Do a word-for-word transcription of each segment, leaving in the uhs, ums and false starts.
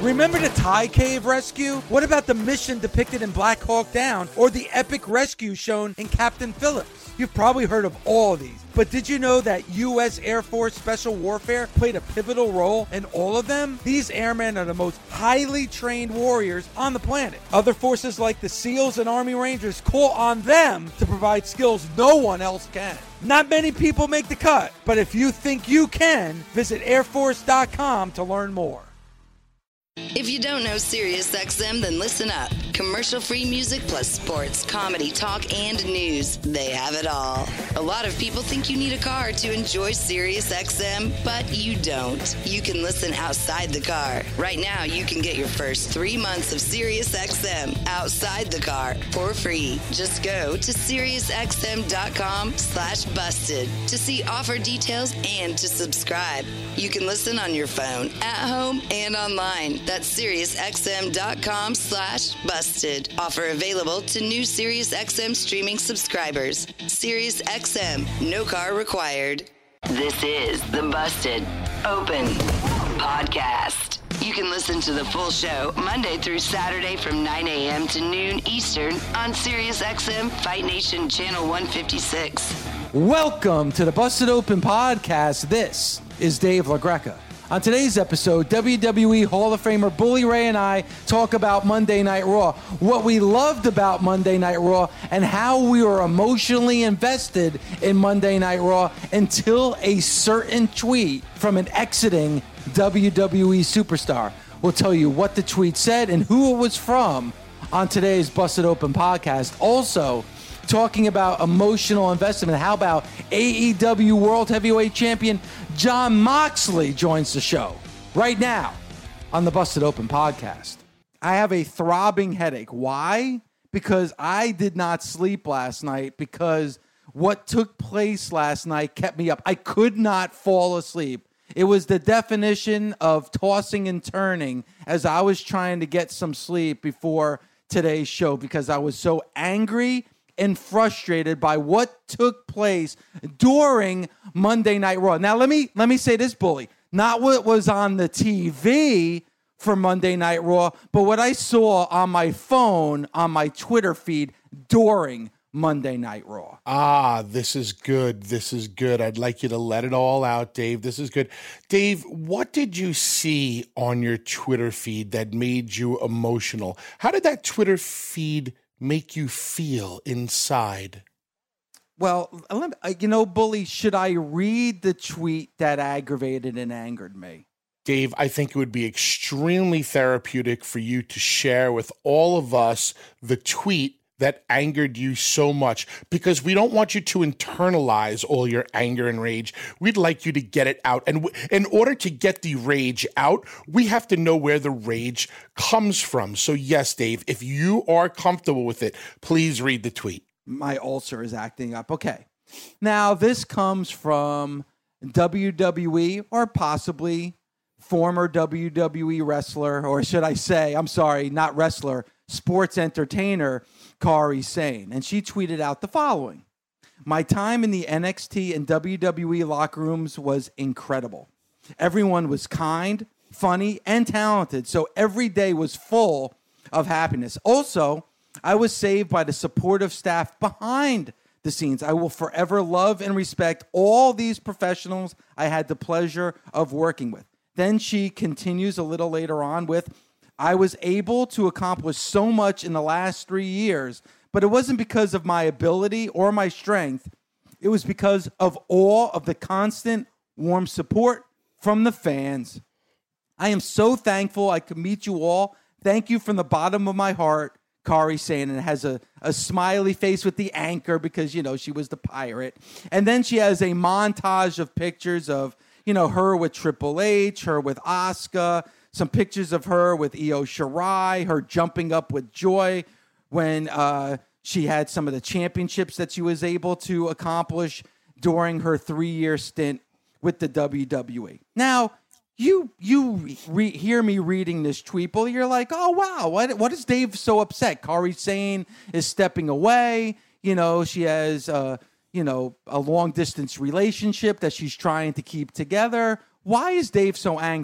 Remember the Thai cave rescue? What about the mission depicted in Black Hawk Down or the epic rescue shown in Captain Phillips? You've probably heard of all of these, but did you know that U S Air Force Special Warfare played a pivotal role in all of them? These airmen are the most highly trained warriors on the planet. Other forces like the SEALs and Army Rangers call on them to provide skills no one else can. Not many people make the cut, but if you think you can, visit air force dot com to learn more. If you don't know SiriusXM, then listen up. Commercial-free music plus sports, comedy, talk, and news. They have it all. A lot of people think you need a car to enjoy SiriusXM, but you don't. You can listen outside the car. Right now, you can get your first three months of SiriusXM outside the car for free. Just go to SiriusXM.com slash busted to see offer details and to subscribe. You can listen on your phone, at home, and online. That's SiriusXM.com slash busted. Offer available to new SiriusXM streaming subscribers. SiriusXM, no car required. This is the Busted Open Podcast. You can listen to the full show Monday through Saturday from nine a.m. to noon Eastern on SiriusXM Fight Nation Channel one fifty-six. Welcome to the Busted Open Podcast. This is Dave LaGreca. On today's episode, W W E Hall of Famer Bully Ray and I talk about Monday Night Raw, what we loved about Monday Night Raw, and how we were emotionally invested in Monday Night Raw until a certain tweet from an exiting W W E superstar. We'll tell you what the tweet said and who it was from on today's Busted Open Podcast. Also, talking about emotional investment. How about A E W World Heavyweight Champion Jon Moxley joins the show right now on the Busted Open Podcast. I have a throbbing headache. Why? Because I did not sleep last night because what took place last night kept me up. I could not fall asleep. It was the definition of tossing and turning as I was trying to get some sleep before today's show because I was so angry and frustrated by what took place during Monday Night Raw. Now, let me let me say this, Bully. Not what was on the T V for Monday Night Raw, but what I saw on my phone, on my Twitter feed during Monday Night Raw. Ah, this is good. This is good. I'd like you to let it all out, Dave. This is good. Dave, what did you see on your Twitter feed that made you emotional? How did that Twitter feed make you feel inside? Well, you know, Bully, should I read the tweet that aggravated and angered me? Dave, I think it would be extremely therapeutic for you to share with all of us the tweet that angered you so much, because we don't want you to internalize all your anger and rage. We'd like you to get it out. And w- in order to get the rage out, we have to know where the rage comes from. So yes, Dave, if you are comfortable with it, please read the tweet. My ulcer is acting up. Okay. Now, this comes from W W E or possibly former W W E wrestler, or should I say, I'm sorry, not wrestler, sports entertainer, Kairi Sane. And she tweeted out the following. My time in the N X T and W W E locker rooms was incredible. Everyone was kind, funny, and talented, so every day was full of happiness. Also, I was saved by the supportive staff behind the scenes. I will forever love and respect all these professionals I had the pleasure of working with. Then she continues a little later on with, I was able to accomplish so much in the last three years, but it wasn't because of my ability or my strength. It was because of all of the constant warm support from the fans. I am so thankful I could meet you all. Thank you from the bottom of my heart, Kairi Sane. And it has a, a smiley face with the anchor because, you know, she was the pirate. And then she has a montage of pictures of, you know, her with Triple H, her with Asuka, some pictures of her with Io Shirai, her jumping up with joy when uh, she had some of the championships that she was able to accomplish during her three-year stint with the W W E. Now, you you re- hear me reading this tweet, but you're like, oh, wow, what, what is Dave so upset? Kairi Sane is stepping away. You know, she has, uh, you know, a long-distance relationship that she's trying to keep together. Why is Dave so angry?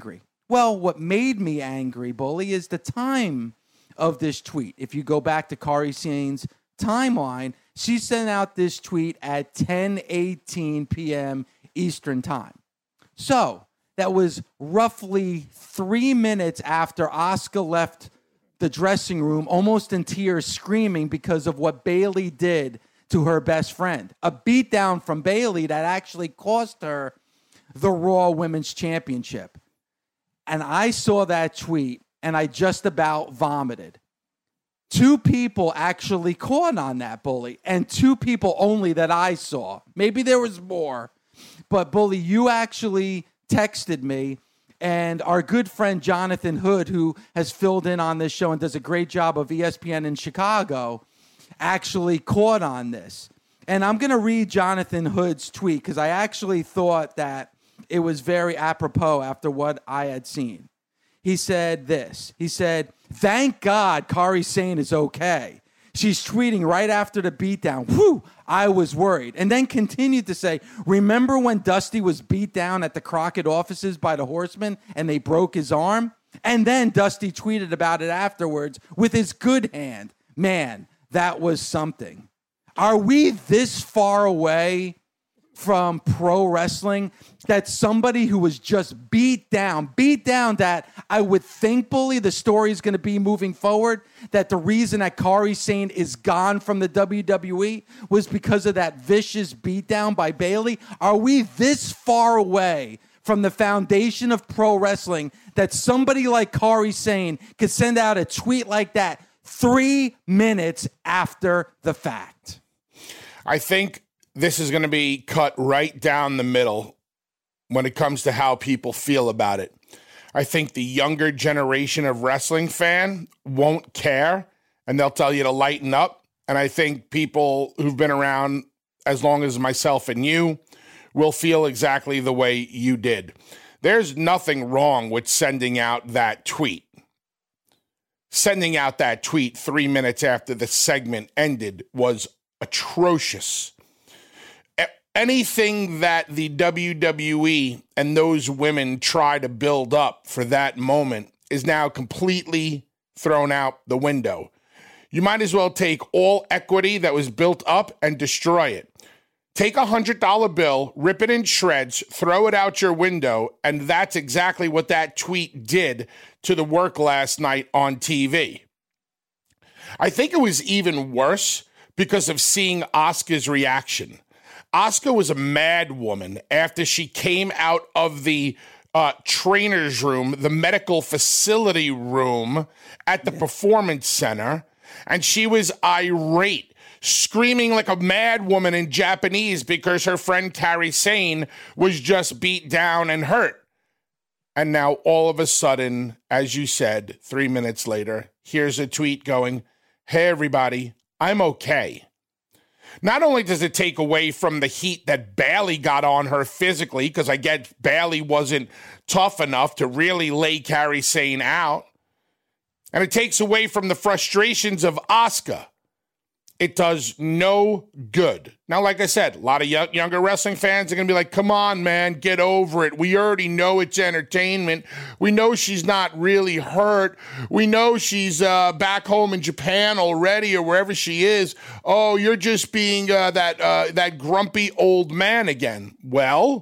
Well, what made me angry, Bully, is the time of this tweet. If you go back to Kairi Sane's timeline, she sent out this tweet at ten eighteen p.m. Eastern time. So that was roughly three minutes after Asuka left the dressing room, almost in tears, screaming because of what Bayley did to her best friend. A beatdown from Bayley that actually cost her the Raw Women's Championship. And I saw that tweet, and I just about vomited. Two people actually caught on that, Bully, and two people only that I saw. Maybe there was more, but Bully, you actually texted me, and our good friend Jonathan Hood, who has filled in on this show and does a great job of E S P N in Chicago, actually caught on this. And I'm going to read Jonathan Hood's tweet because I actually thought that it was very apropos after what I had seen. He said this. He said, "Thank God Kairi Sane is okay. She's tweeting right after the beatdown. Whew, I was worried." And then continued to say, "Remember when Dusty was beat down at the Crockett offices by the Horsemen and they broke his arm?" And then Dusty tweeted about it afterwards with his good hand. Man, that was something. Are we this far away from pro wrestling that somebody who was just beat down, beat down that I would think, Bully, the story is going to be moving forward, that the reason that Kairi Sane is gone from the W W E was because of that vicious beatdown by Bayley? Are we this far away from the foundation of pro wrestling that somebody like Kairi Sane could send out a tweet like that three minutes after the fact? I think this is going to be cut right down the middle when it comes to how people feel about it. I think the younger generation of wrestling fan won't care, and they'll tell you to lighten up. And I think people who've been around as long as myself and you will feel exactly the way you did. There's nothing wrong with sending out that tweet. Sending out that tweet three minutes after the segment ended was atrocious. Anything that the W W E and those women try to build up for that moment is now completely thrown out the window. You might as well take all equity that was built up and destroy it. Take a one hundred dollar bill, rip it in shreds, throw it out your window, and that's exactly what that tweet did to the work last night on T V. I think it was even worse because of seeing Asuka's reaction. Asuka was a mad woman after she came out of the uh, trainer's room, the medical facility room at the Performance Center, and she was irate, screaming like a mad woman in Japanese because her friend Kairi Sane was just beat down and hurt. And now all of a sudden, as you said, three minutes later, here's a tweet going, "Hey, everybody, I'm okay." Not only does it take away from the heat that Bayley got on her physically, because I get Bayley wasn't tough enough to really lay Kairi Sane out, and it takes away from the frustrations of Asuka. It does no good. Now, like I said, a lot of young, younger wrestling fans are going to be like, come on, man, get over it. We already know it's entertainment. We know she's not really hurt. We know she's uh, back home in Japan already or wherever she is. Oh, you're just being uh, that uh, that grumpy old man again. Well,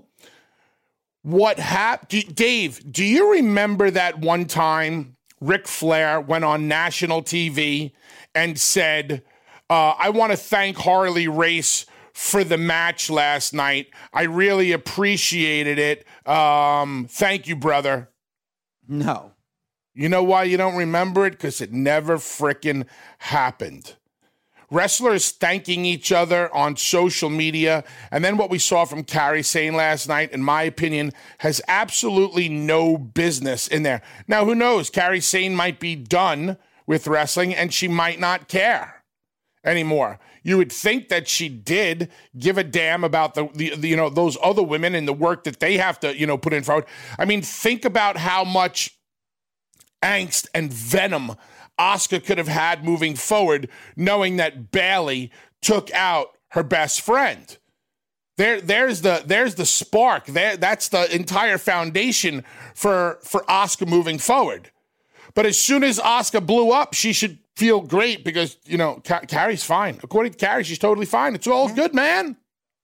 what happened? Dave, do you remember that one time Ric Flair went on national T V and said, Uh, I want to thank Harley Race for the match last night. I really appreciated it. Um, thank you, brother. No. You know why you don't remember it? Because it never frickin' happened. Wrestlers thanking each other on social media, and then what we saw from Kairi Sane last night, in my opinion, has absolutely no business in there. Now, who knows? Kairi Sane might be done with wrestling, and she might not care anymore. You would think that she did give a damn about the, the, the you know those other women and the work that they have to you know put in forward. I mean, think about how much angst and venom Asuka could have had moving forward, knowing that Bayley took out her best friend. There, there's the there's the spark. There, that's the entire foundation for for Asuka moving forward. But as soon as Asuka blew up, she should feel great because, you know, Ka- Carrie's fine. According to Carrie, she's totally fine. It's all good, man.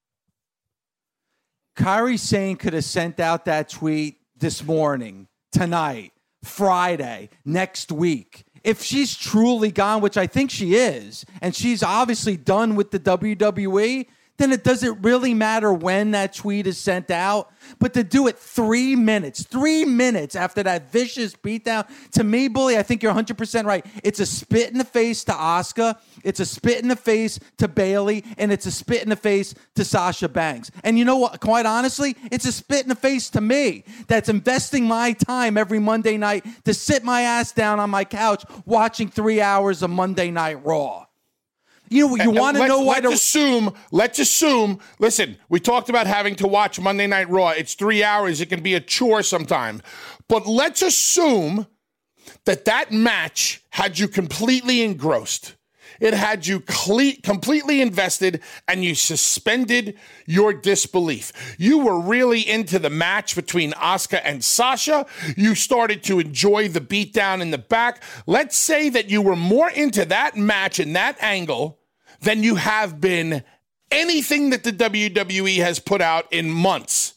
Kairi Sane could have sent out that tweet this morning, tonight, Friday, next week. If she's truly gone, which I think she is, and she's obviously done with the W W E, then it doesn't really matter when that tweet is sent out. But to do it three minutes, three minutes after that vicious beatdown, to me, Bully, I think you're one hundred percent right. It's a spit in the face to Asuka. It's a spit in the face to Bayley. And it's a spit in the face to Sasha Banks. And you know what? Quite honestly, it's a spit in the face to me that's investing my time every Monday night to sit my ass down on my couch watching three hours of Monday Night Raw. You, you want to know why? Let's to assume. Let's assume. Listen, we talked about having to watch Monday Night Raw. It's three hours. It can be a chore sometime. But let's assume that that match had you completely engrossed. It had you cle- completely invested, and you suspended your disbelief. You were really into the match between Asuka and Sasha. You started to enjoy the beatdown in the back. Let's say that you were more into that match and that angle than you have been anything that the W W E has put out in months.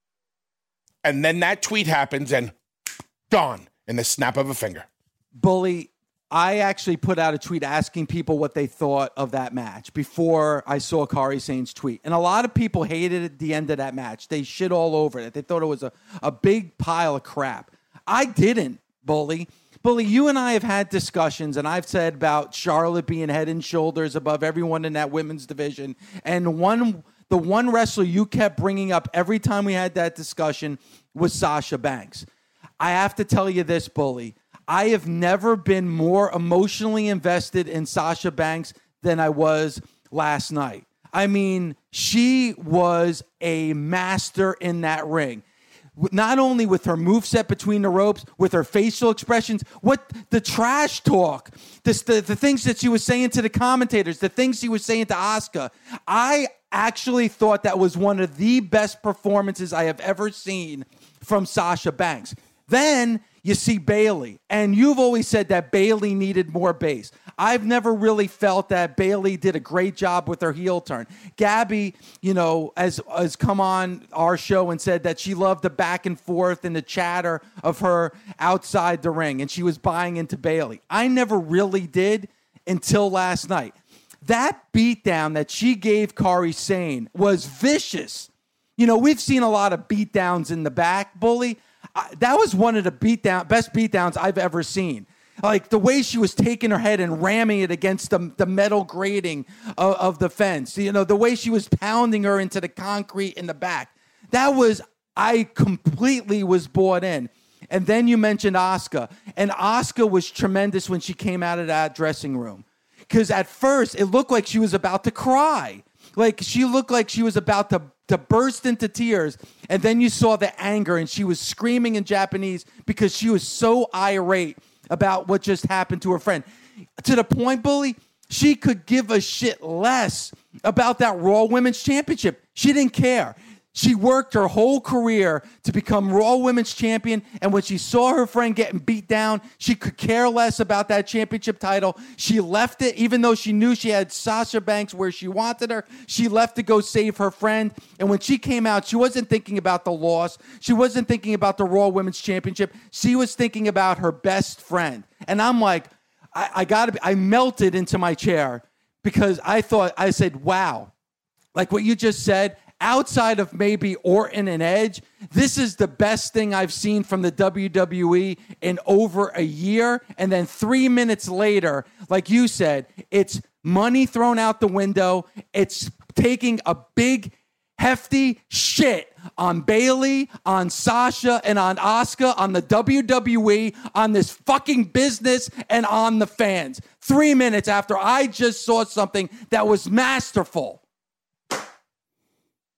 And then that tweet happens and gone in the snap of a finger. Bully, I actually put out a tweet asking people what they thought of that match before I saw Kairi Sane's tweet. And a lot of people hated the end of that match. They shit all over it. They thought it was a, a big pile of crap. I didn't, Bully. Bully, you and I have had discussions, and I've said about Charlotte being head and shoulders above everyone in that women's division. And one, the one wrestler you kept bringing up every time we had that discussion was Sasha Banks. I have to tell you this, Bully. I have never been more emotionally invested in Sasha Banks than I was last night. I mean, she was a master in that ring. Not only with her moveset between the ropes, with her facial expressions, what the trash talk, this, the, the things that she was saying to the commentators, the things she was saying to Asuka. I actually thought that was one of the best performances I have ever seen from Sasha Banks. Then you see Bayley, and you've always said that Bayley needed more base. I've never really felt that Bayley did a great job with her heel turn. Gabby, you know, has, has come on our show and said that she loved the back and forth and the chatter of her outside the ring, and she was buying into Bayley. I never really did until last night. That beatdown that she gave Kairi Sane was vicious. You know, we've seen a lot of beatdowns in the back, Bully. I, that was one of the beatdown, best beatdowns I've ever seen. Like the way she was taking her head and ramming it against the, the metal grating of, of the fence. You know, the way she was pounding her into the concrete in the back. That was, I completely was bought in. And then you mentioned Asuka. And Asuka was tremendous when she came out of that dressing room. Because at first, it looked like she was about to cry. Like she looked like she was about to to burst into tears, and then you saw the anger, and she was screaming in Japanese because she was so irate about what just happened to her friend. To the point, Bully, she could give a shit less about that Raw Women's Championship. She didn't care. She worked her whole career to become Raw Women's Champion, and when she saw her friend getting beat down, she could care less about that championship title. She left it, even though she knew she had Sasha Banks where she wanted her. She left to go save her friend, and when she came out, she wasn't thinking about the loss. She wasn't thinking about the Raw Women's Championship. She was thinking about her best friend, and I'm like, I, I gotta be, I melted into my chair because I thought, I said, wow, like what you just said. Outside of maybe Orton and Edge, this is the best thing I've seen from the W W E in over a year. And then three minutes later, like you said, it's money thrown out the window. It's taking a big, hefty shit on Bayley, on Sasha, and on Asuka, on the W W E, on this fucking business, and on the fans. Three minutes after I just saw something that was masterful.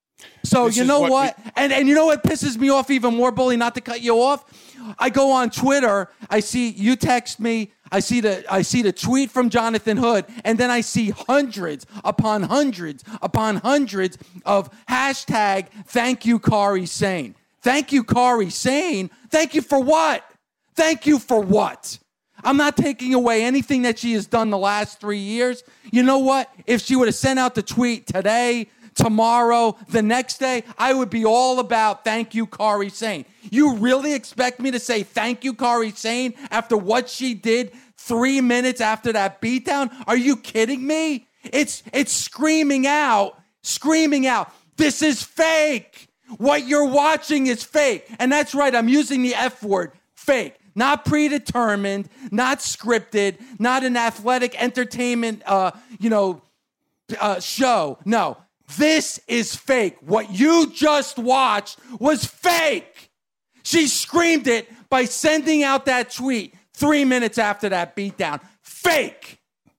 So This you is know what what? we- and and you know what pisses me off even more, Bully, not to cut you off? I go on Twitter, I see you text me, I see the I see the tweet from Jonathan Hood, and then I see hundreds upon hundreds upon hundreds of hashtag thank you, Kari Sane. Thank you, Kari Sane. Thank you for what? Thank you for what? I'm not taking away anything that she has done the last three years. You know what? If she would have sent out the tweet today, tomorrow, the next day, I would be all about thank you, Kari Sane. You really expect me to say thank you, Kari Sane, after what she did three minutes after that beatdown? Are you kidding me? It's it's screaming out, screaming out, this is fake. What you're watching is fake. And that's right, I'm using the F word, fake. Not predetermined, not scripted, not an athletic entertainment, uh, you know, uh, show. No, this is fake. What you just watched was fake. She screamed it by sending out that tweet three minutes after that beatdown. Fake.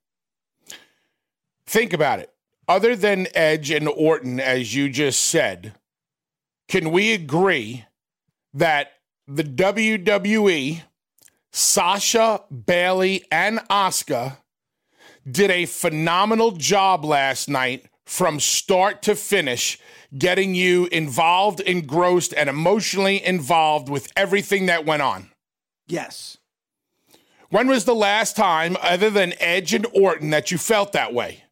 Think about it. Other than Edge and Orton, as you just said, can we agree that the W W E, Sasha, Bayley, and Asuka did a phenomenal job last night from start to finish, getting you involved, engrossed, and emotionally involved with everything that went on? Yes. When was the last time, other than Edge and Orton, that you felt that way?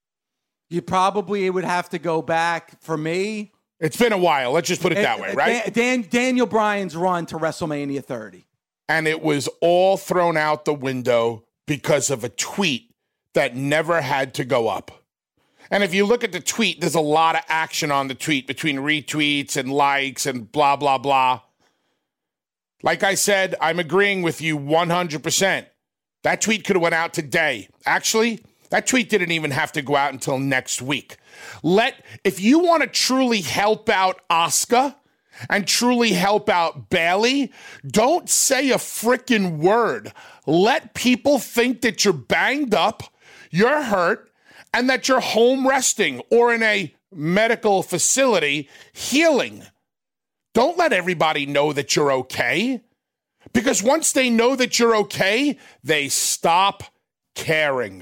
You probably would have to go back, for me. It's been a while. Let's just put it that way, right? Dan, Daniel Bryan's run to WrestleMania thirty. And it was all thrown out the window because of a tweet that never had to go up. And if you look at the tweet, there's a lot of action on the tweet between retweets and likes and blah, blah, blah. Like I said, I'm agreeing with you one hundred percent. That tweet could have went out today. Actually, that tweet didn't even have to go out until next week. Let, if you want to truly help out Asuka and truly help out Bayley, don't say a frickin' word. Let people think that you're banged up, you're hurt, and that you're home resting or in a medical facility healing. Don't let everybody know that you're okay. Because once they know that you're okay, they stop caring.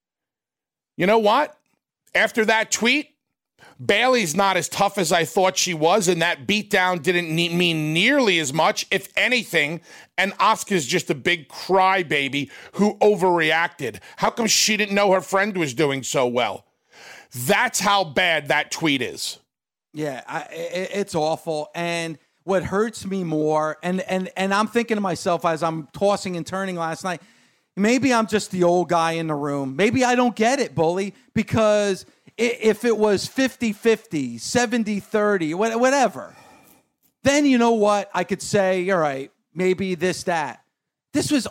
You know what? After that tweet, Bayley's not as tough as I thought she was, and that beatdown didn't ne- mean nearly as much, if anything, and Asuka's just a big crybaby who overreacted. How come she didn't know her friend was doing so well? That's how bad that tweet is. Yeah, I, it, it's awful. And what hurts me more, and, and, and I'm thinking to myself as I'm tossing and turning last night, maybe I'm just the old guy in the room. Maybe I don't get it, Bully, because if it was fifty-fifty, seventy thirty, whatever, then you know what? I could say, all right, maybe this, that. This was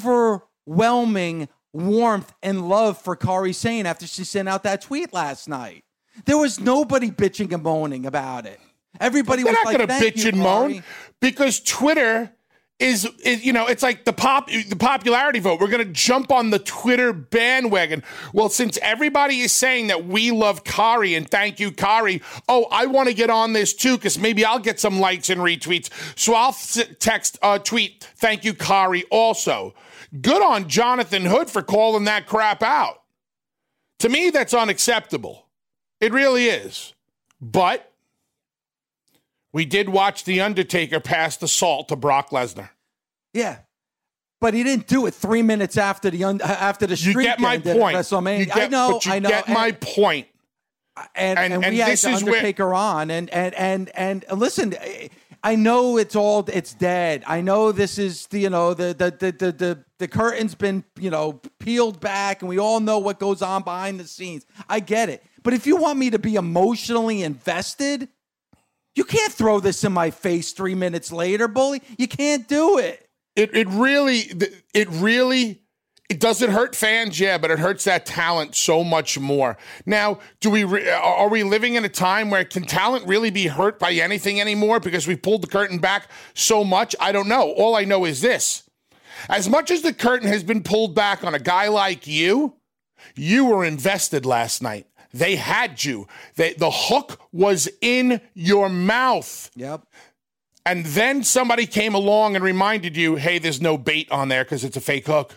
overwhelming warmth and love for Kari Sane after she sent out that tweet last night. There was nobody bitching and moaning about it. Everybody They're was not like, going to thank bitch you, and Kari. moan because Twitter is, is, you know, it's like the pop, the popularity vote. We're going to jump on the Twitter bandwagon. Well, since everybody is saying that we love Kari and thank you, Kari, oh, I want to get on this too because maybe I'll get some likes and retweets. So I'll text, uh, tweet, thank you, Kari also. Good on Jonathan Hood for calling that crap out. To me, that's unacceptable. It really is. But we did watch The Undertaker pass the salt to Brock Lesnar. Yeah. But he didn't do it three minutes after the un- after the streak You get my ended at point. WrestleMania. You get, I know, but you I know. get and, my point. And, and, And- and and we had this the is where- Undertaker on, and and and and listen, I know it's all it's dead. I know this is the you know the the the the the, the curtain's been you know peeled back, and we all know what goes on behind the scenes. I get it, but if you want me to be emotionally invested, you can't throw this in my face three minutes later, Bully. You can't do it. It it really it really it doesn't hurt fans, yeah, but it hurts that talent so much more. Now, do we re- are we living in a time where can talent really be hurt by anything anymore because we pulled the curtain back so much? I don't know. All I know is this: as much as the curtain has been pulled back on a guy like you, you were invested last night. They had you. They, the hook was in your mouth. Yep. And then somebody came along and reminded you, hey, there's no bait on there because it's a fake hook.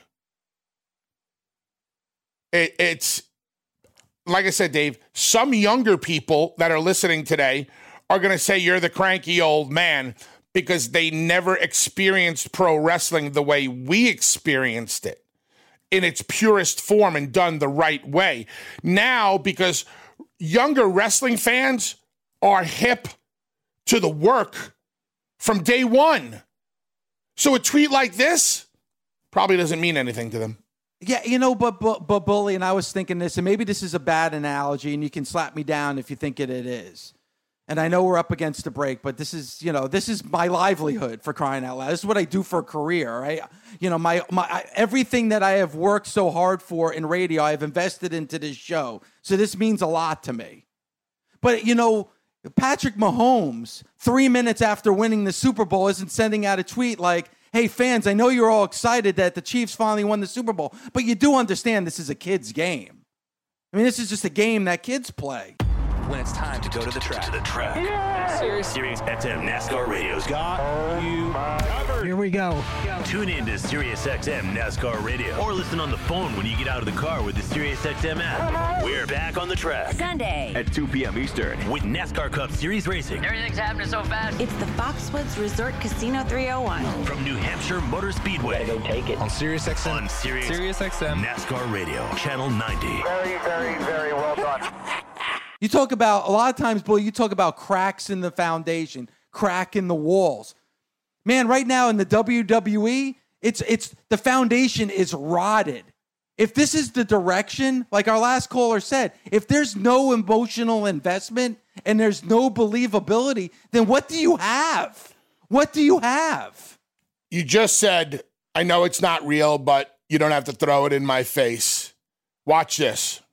It, it's, like I said, Dave, some younger people that are listening today are going to say you're the cranky old man because they never experienced pro wrestling the way we experienced it in its purest form and done the right way. Now, because younger wrestling fans are hip to the work from day one. So a tweet like this probably doesn't mean anything to them. Yeah, you know, but, but, but Bully, and I was thinking this, and maybe this is a bad analogy, and you can slap me down if you think it, it is. And I know we're up against the break, but this is, you know, this is my livelihood, for crying out loud. This is what I do for a career, right? You know, my, my I, everything that I have worked so hard for in radio, I've invested into this show. So this means a lot to me. But, you know, Patrick Mahomes, three minutes after winning the Super Bowl, isn't sending out a tweet like, hey, fans, I know you're all excited that the Chiefs finally won the Super Bowl, but you do understand this is a kid's game. I mean, this is just a game that kids play. When it's time to go to the track. To the track. Yeah. Sirius, Sirius X M NASCAR Radio's got you covered. Here we go. Tune in to Sirius X M NASCAR Radio or listen on the phone when you get out of the car with the Sirius X M app. We're back on the track. Sunday at two p.m. Eastern with NASCAR Cup Series Racing. Everything's happening so fast. It's the Foxwoods Resort Casino three oh one. From New Hampshire Motor Speedway. Go take it. On Sirius X M. On Sirius, Sirius X M. NASCAR Radio, Channel ninety. Very, very, very well done. You talk about, a lot of times, boy, you talk about cracks in the foundation, crack in the walls. Man, right now in the W W E, it's it's the foundation is rotted. If this is the direction, like our last caller said, if there's no emotional investment and there's no believability, then what do you have? What do you have? You just said, I know it's not real, but you don't have to throw it in my face. Watch this.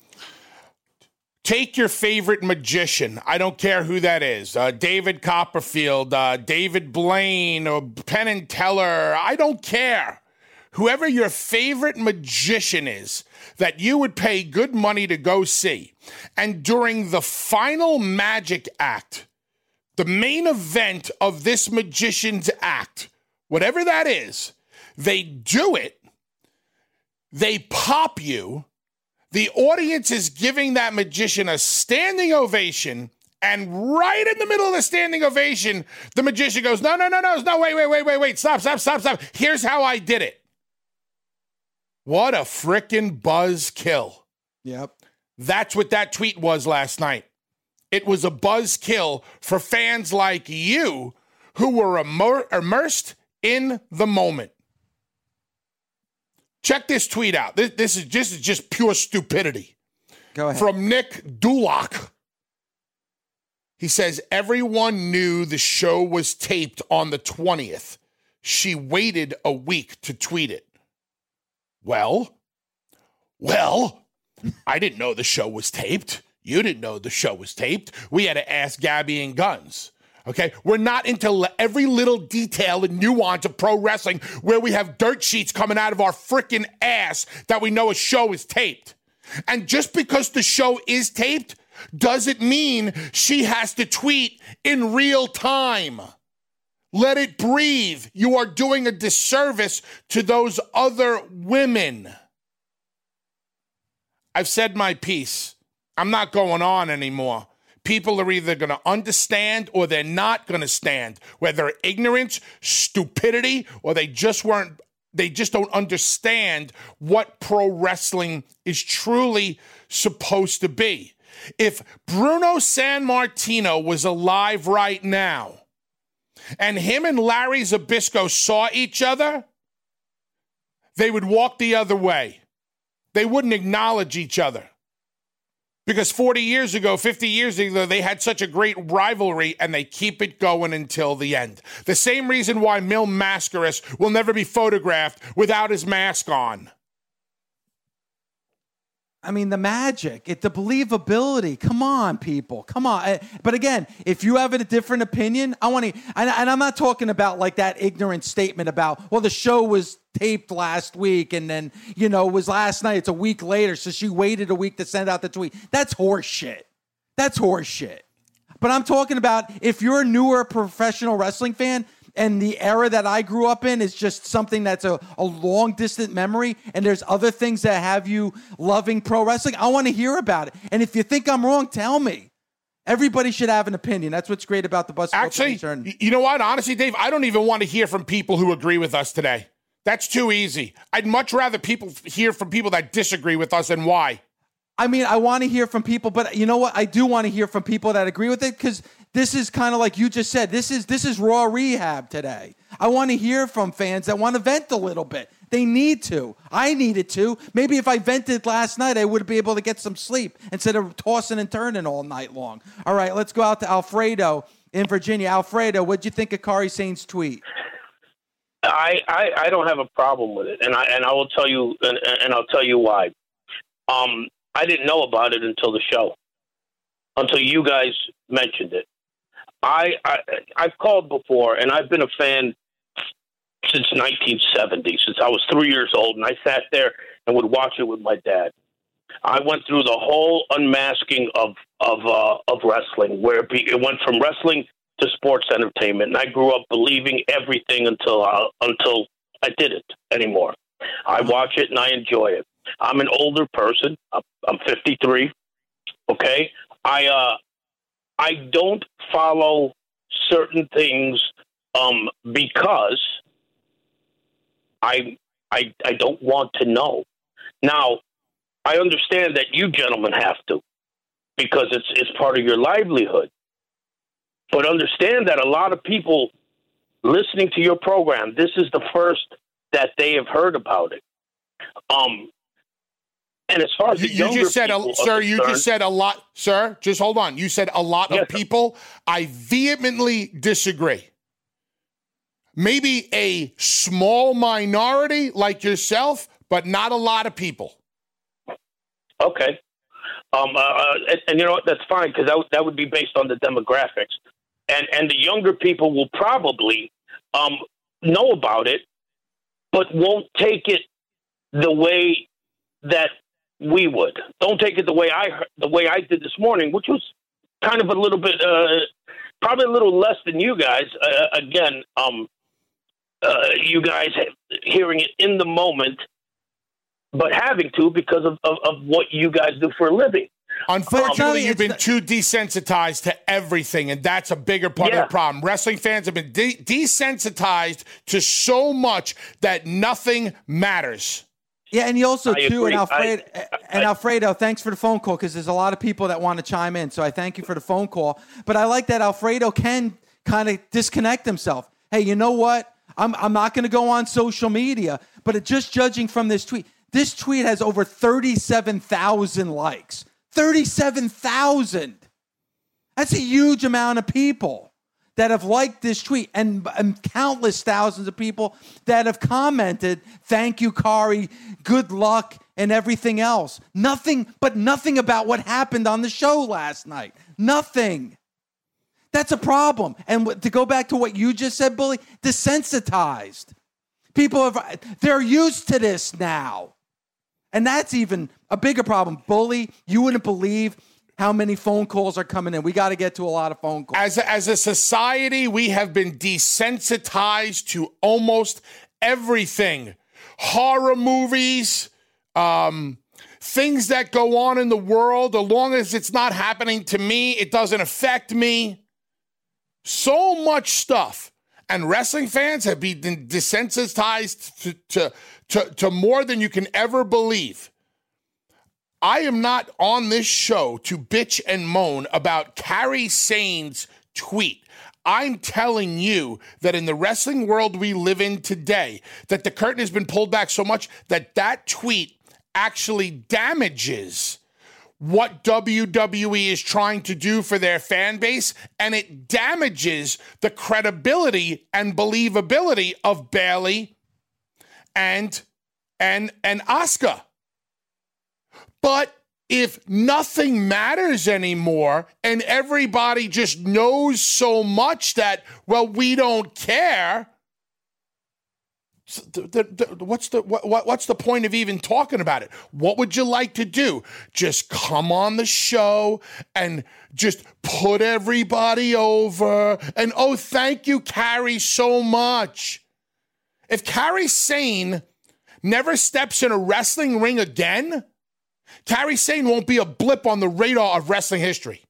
Take your favorite magician. I don't care who that is. Uh, David Copperfield, uh, David Blaine, or Penn and Teller. I don't care. Whoever your favorite magician is that you would pay good money to go see. And during the final magic act, the main event of this magician's act, whatever that is, they do it, they pop you, the audience is giving that magician a standing ovation, and right in the middle of the standing ovation, the magician goes, no, no, no, no, no, wait, wait, wait, wait, wait, stop, stop, stop, stop. Here's how I did it. What a frickin' buzzkill. Yep. That's what that tweet was last night. It was a buzzkill for fans like you who were immer- immersed in the moment. Check this tweet out. This, this is just, just pure stupidity. Go ahead. From Nick Dulock. He says, everyone knew the show was taped on the twentieth. She waited a week to tweet it. Well, well, I didn't know the show was taped. You didn't know the show was taped. We had to ask Gabby and Guns. Okay, we're not into every little detail and nuance of pro wrestling where we have dirt sheets coming out of our freaking ass that we know a show is taped. And just because the show is taped doesn't mean she has to tweet in real time. Let it breathe. You are doing a disservice to those other women. I've said my piece. I'm not going on anymore. People are either going to understand or they're not going to stand. Whether ignorance, stupidity, or they just weren't, they just don't understand what pro wrestling is truly supposed to be. If Bruno Sammartino was alive right now and him and Larry Zbyszko saw each other, they would walk the other way. They wouldn't acknowledge each other. Because forty years ago, fifty years ago, they had such a great rivalry and they keep it going until the end. The same reason why Mil Mascaras will never be photographed without his mask on. I mean, the magic, it, the believability. Come on, people. Come on. But again, if you have a different opinion, I want to, and, and I'm not talking about like that ignorant statement about, well, the show was taped last week and then, you know, it was last night. It's a week later. So she waited a week to send out the tweet. That's horse shit. That's horse shit. But I'm talking about if you're a newer professional wrestling fan, and the era that I grew up in is just something that's a, a long distant memory, and there's other things that have you loving pro wrestling, I want to hear about it. And if you think I'm wrong, tell me. Everybody should have an opinion. That's what's great about the Bus. Actually, you know what? Honestly, Dave, I don't even want to hear from people who agree with us today. That's too easy. I'd much rather people hear from people that disagree with us and why. I mean, I want to hear from people, but you know what? I do want to hear from people that agree with it because this is kind of like you just said. This is this is raw rehab today. I want to hear from fans that want to vent a little bit. They need to. I needed to. Maybe if I vented last night, I would be able to get some sleep instead of tossing and turning all night long. All right, let's go out to Alfredo in Virginia. Alfredo, what'd you think of Kairi Sane's tweet? I, I, I don't have a problem with it, and I and I will tell you and, and I'll tell you why. Um. I didn't know about it until the show, until you guys mentioned it. I, I, I've called before, and I've been a fan since nineteen seventy, since I was three years old, and I sat there and would watch it with my dad. I went through the whole unmasking of of uh, of wrestling, where it, be, it went from wrestling to sports entertainment, and I grew up believing everything until uh, until I didn't anymore. I watch it and I enjoy it. I'm an older person. I'm fifty-three. Okay, I uh, I don't follow certain things um, because I I I don't want to know. Now, I understand that you gentlemen have to because it's it's part of your livelihood. But understand that a lot of people listening to your program, this is the first that they have heard about it. Um. And as far as the you, you just said, a, sir, you just said a lot, sir. Just hold on. You said a lot yes, of people. I vehemently disagree. Maybe a small minority like yourself, but not a lot of people. Okay, um, uh, and, and you know what? That's fine because that w- that would be based on the demographics, and and the younger people will probably um, know about it, but won't take it the way that we would. Don't take it the way I the way I did this morning, which was kind of a little bit, uh, probably a little less than you guys. Uh, again, um, uh, you guys hearing it in the moment, but having to because of, of, of what you guys do for a living. Unfortunately, you've been too desensitized to everything, and that's a bigger part yeah. of the problem. Wrestling fans have been de- desensitized to so much that nothing matters. Yeah, and you also, I too, agree. and Alfredo, I, I, and Alfredo, thanks for the phone call because there's a lot of people that want to chime in, so I thank you for the phone call. But I like that Alfredo can kind of disconnect himself. Hey, you know what? I'm I'm not going to go on social media, but it, just judging from this tweet, this tweet has over thirty-seven thousand likes. thirty-seven thousand. That's a huge amount of people that have liked this tweet, and, and countless thousands of people that have commented, thank you, Kairi, good luck, and everything else. Nothing, but nothing about what happened on the show last night. Nothing. That's a problem. And w- to go back to what you just said, Bully, desensitized. People have, they're used to this now. And that's even a bigger problem. Bully, you wouldn't believe how many phone calls are coming in. We got to get to a lot of phone calls. As a, as a society, we have been desensitized to almost everything. Horror movies, um, things that go on in the world. As long as it's not happening to me, it doesn't affect me. So much stuff. And wrestling fans have been desensitized to, to, to, to more than you can ever believe. I am not on this show to bitch and moan about Kairi Sane's tweet. I'm telling you that in the wrestling world we live in today, that the curtain has been pulled back so much that that tweet actually damages what W W E is trying to do for their fan base, and it damages the credibility and believability of Bayley and and and Asuka. But if nothing matters anymore and everybody just knows so much that, well, we don't care, the, the, the, what's the what, what's the point of even talking about it? What would you like to do? Just come on the show and just put everybody over and, oh, thank you, Carrie, so much. If Carrie Sane never steps in a wrestling ring again, Carrie Sane won't be a blip on the radar of wrestling history.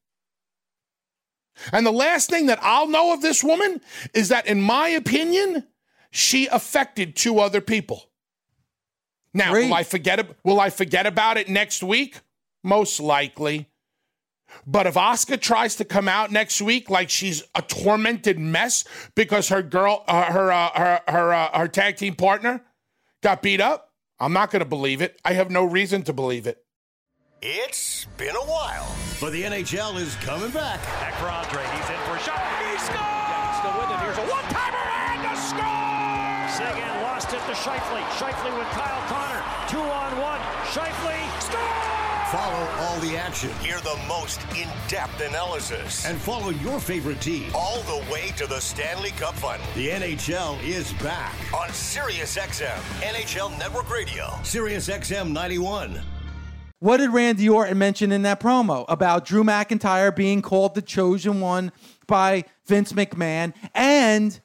And the last thing that I'll know of this woman is that, in my opinion, she affected two other people. Now, Great. will I forget? Will I forget about it next week? Most likely. But if Asuka tries to come out next week like she's a tormented mess because her girl, uh, her, uh, her, her, uh, her tag team partner got beat up, I'm not going to believe it. I have no reason to believe it. It's been a while, but the N H L is coming back. Back for Andre. He's in for a shot. He scores! Still with it. Here's a one-timer and a score! Sagan lost it to Scheifele. Scheifele with Kyle Connor. Two on one. Scheifele scores! Follow all the action. Hear the most in-depth analysis. And follow your favorite team all the way to the Stanley Cup Final. The N H L is back on SiriusXM. N H L Network Radio. SiriusXM ninety-one. What did Randy Orton mention in that promo about Drew McIntyre being called the chosen one by Vince McMahon, and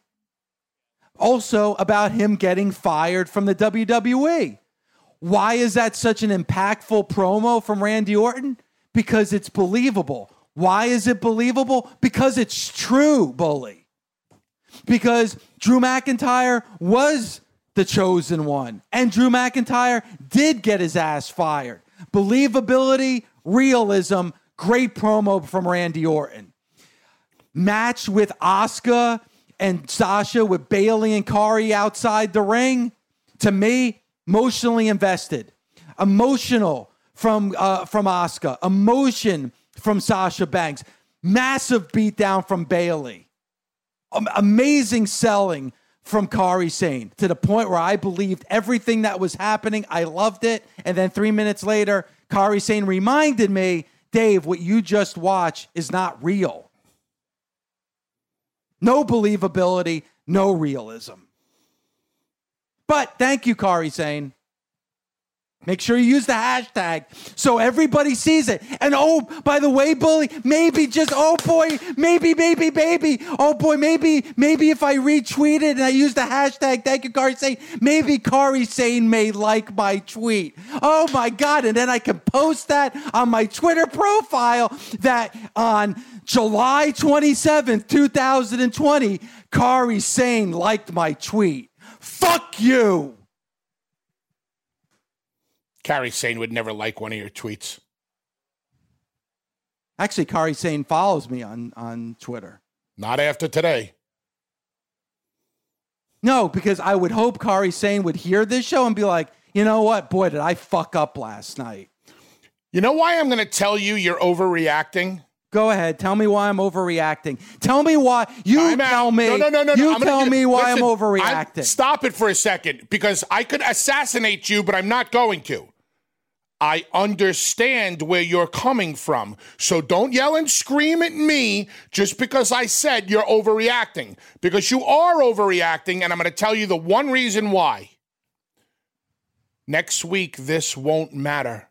also about him getting fired from the W W E? Why is that such an impactful promo from Randy Orton? Because it's believable. Why is it believable? Because it's true, bully. Because Drew McIntyre was the chosen one, and Drew McIntyre did get his ass fired. Believability, realism, great promo from Randy Orton. Match with Asuka and Sasha with Bayley and Kari outside the ring. To me, emotionally invested. Emotional from uh, from Asuka. Emotion from Sasha Banks. Massive beatdown from Bayley. Um, amazing selling from Kari Sane, to the point where I believed everything that was happening. I loved it. And then three minutes later, Kari Sane reminded me, Dave, what you just watched is not real. No believability, no realism. But thank you, Kari Sane. Make sure you use the hashtag so everybody sees it. And oh, by the way, bully, maybe just, oh boy, maybe, maybe, maybe, oh boy, maybe, maybe if I retweet it and I use the hashtag, thank you, Kari Sane, maybe Kari Sane may like my tweet. Oh my God. And then I can post that on my Twitter profile that on July twenty-seventh, twenty twenty, Kari Sane liked my tweet. Fuck you. Kari Sane would never like one of your tweets. Actually, Kari Sane follows me on, on Twitter. Not after today. No, because I would hope Kari Sane would hear this show and be like, you know what? Boy, did I fuck up last night. You know why I'm going to tell you you're overreacting? Go ahead. Tell me why I'm overreacting. Tell me why. You I'm tell out. me. No, no, no, no. You I'm tell gonna, me why listen, I'm overreacting. I'm, stop it for a second, because I could assassinate you, but I'm not going to. I understand where you're coming from. So don't yell and scream at me just because I said you're overreacting. Because you are overreacting, and I'm going to tell you the one reason why. Next week, this won't matter.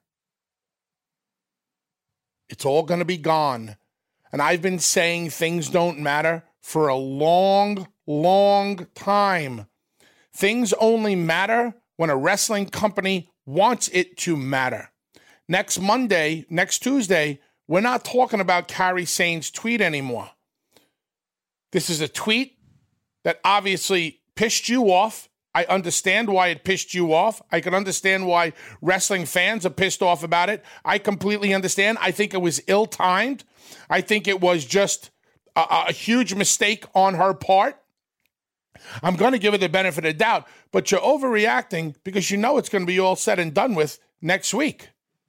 It's all going to be gone. And I've been saying things don't matter for a long, long time. Things only matter when a wrestling company wants it to matter. Next Monday, next Tuesday, we're not talking about Kari Sane's tweet anymore. This is a tweet that obviously pissed you off. I understand why it pissed you off. I can understand why wrestling fans are pissed off about it. I completely understand. I think it was ill-timed. I think it was just a, a huge mistake on her part. I'm going to give her the benefit of the doubt, but you're overreacting because you know it's going to be all said and done with next week.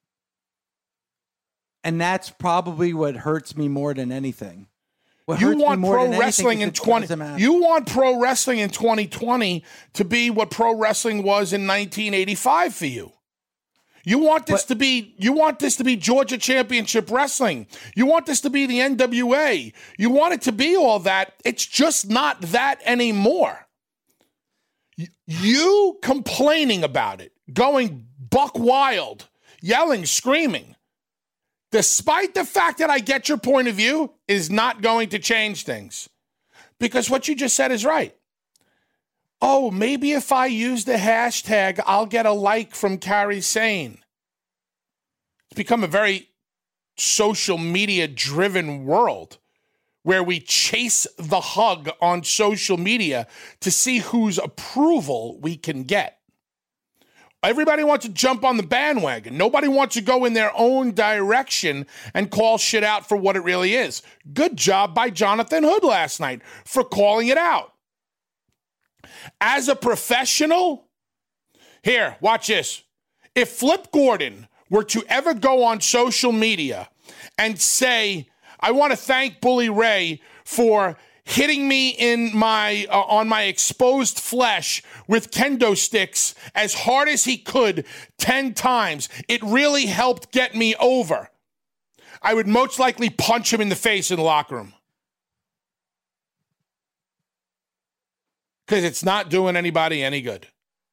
And that's probably what hurts me more than anything. What you hurts want me more pro than wrestling in twenty. You want pro wrestling in twenty twenty to be what pro wrestling was in nineteen eighty-five for you. You want this But- to be you want this to be Georgia Championship Wrestling. You want this to be the N W A. You want it to be all that. It's just not that anymore. You complaining about it, going buck wild, yelling, screaming, despite the fact that I get your point of view, is not going to change things. Because what you just said is right. Oh, maybe if I use the hashtag, I'll get a like from Carrie Sane. It's become a very social media driven world where we chase the hug on social media to see whose approval we can get. Everybody wants to jump on the bandwagon. Nobody wants to go in their own direction and call shit out for what it really is. Good job by Jonathan Hood last night for calling it out. As a professional, here, watch this. If Flip Gordon were to ever go on social media and say, I want to thank Bully Ray for hitting me in my uh, on my exposed flesh with kendo sticks as hard as he could ten times. It really helped get me over. I would most likely punch him in the face in the locker room. Because it's not doing anybody any good.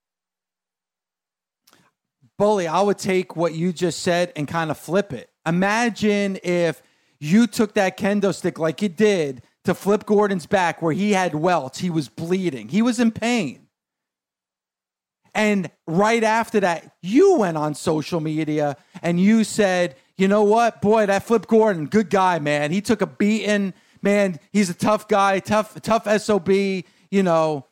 Bully, I would take what you just said and kind of flip it. Imagine if you took that kendo stick like you did to Flip Gordon's back where he had welts. He was bleeding. He was in pain. And right after that, you went on social media and you said, you know what? Boy, that Flip Gordon, good guy, man. He took a beating. Man, he's a tough guy, tough, tough S O B, you know.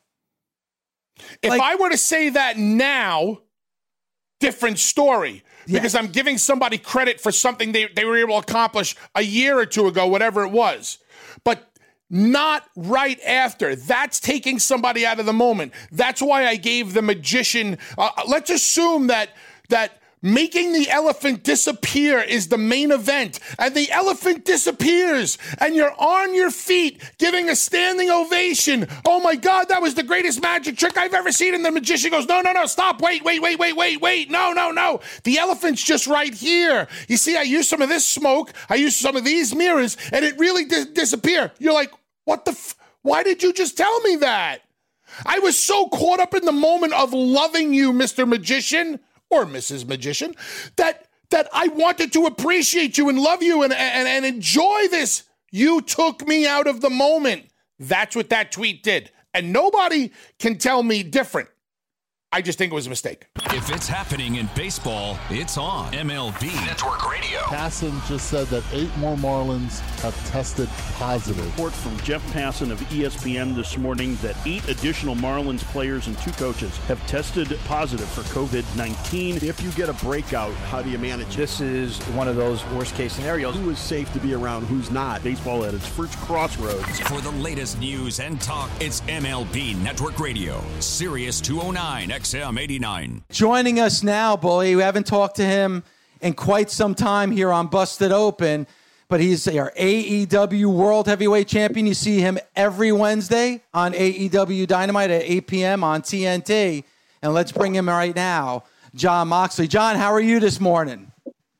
If like, I were to say that now, different story. Because yes. I'm giving somebody credit for something they, they were able to accomplish a year or two ago, whatever it was. But not right after. That's taking somebody out of the moment. That's why I gave the magician. Uh, let's assume that that making the elephant disappear is the main event, and the elephant disappears, and you're on your feet giving a standing ovation. Oh my God, that was the greatest magic trick I've ever seen. And the magician goes, no, no, no, stop, wait, wait, wait, wait, wait, wait, no, no, no. The elephant's just right here. You see, I used some of this smoke, I used some of these mirrors, and it really did disappear. You're like, what the f- why did you just tell me that? I was so caught up in the moment of loving you, Mister Magician, or Missus Magician, that that I wanted to appreciate you and love you and, and, and enjoy this. You took me out of the moment. That's what that tweet did. And nobody can tell me different. I just think it was a mistake. If it's happening in baseball, it's on M L B Network Radio. Passan just said that eight more Marlins have tested positive. Report from Jeff Passan of E S P N this morning that eight additional Marlins players and two coaches have tested positive for covid nineteen. If you get a breakout, how do you manage it? This is one of those worst-case scenarios. Who is safe to be around, who's not? Baseball at its first crossroads. For the latest news and talk, it's M L B Network Radio, Sirius two oh nine X M eighty-nine. Joining us now, Bully. We haven't talked to him in quite some time here on Busted Open, but he's our A E W World Heavyweight Champion. You see him every Wednesday on A E W Dynamite at eight p.m. on T N T. And let's bring him right now, Jon Moxley. John, how are you this morning?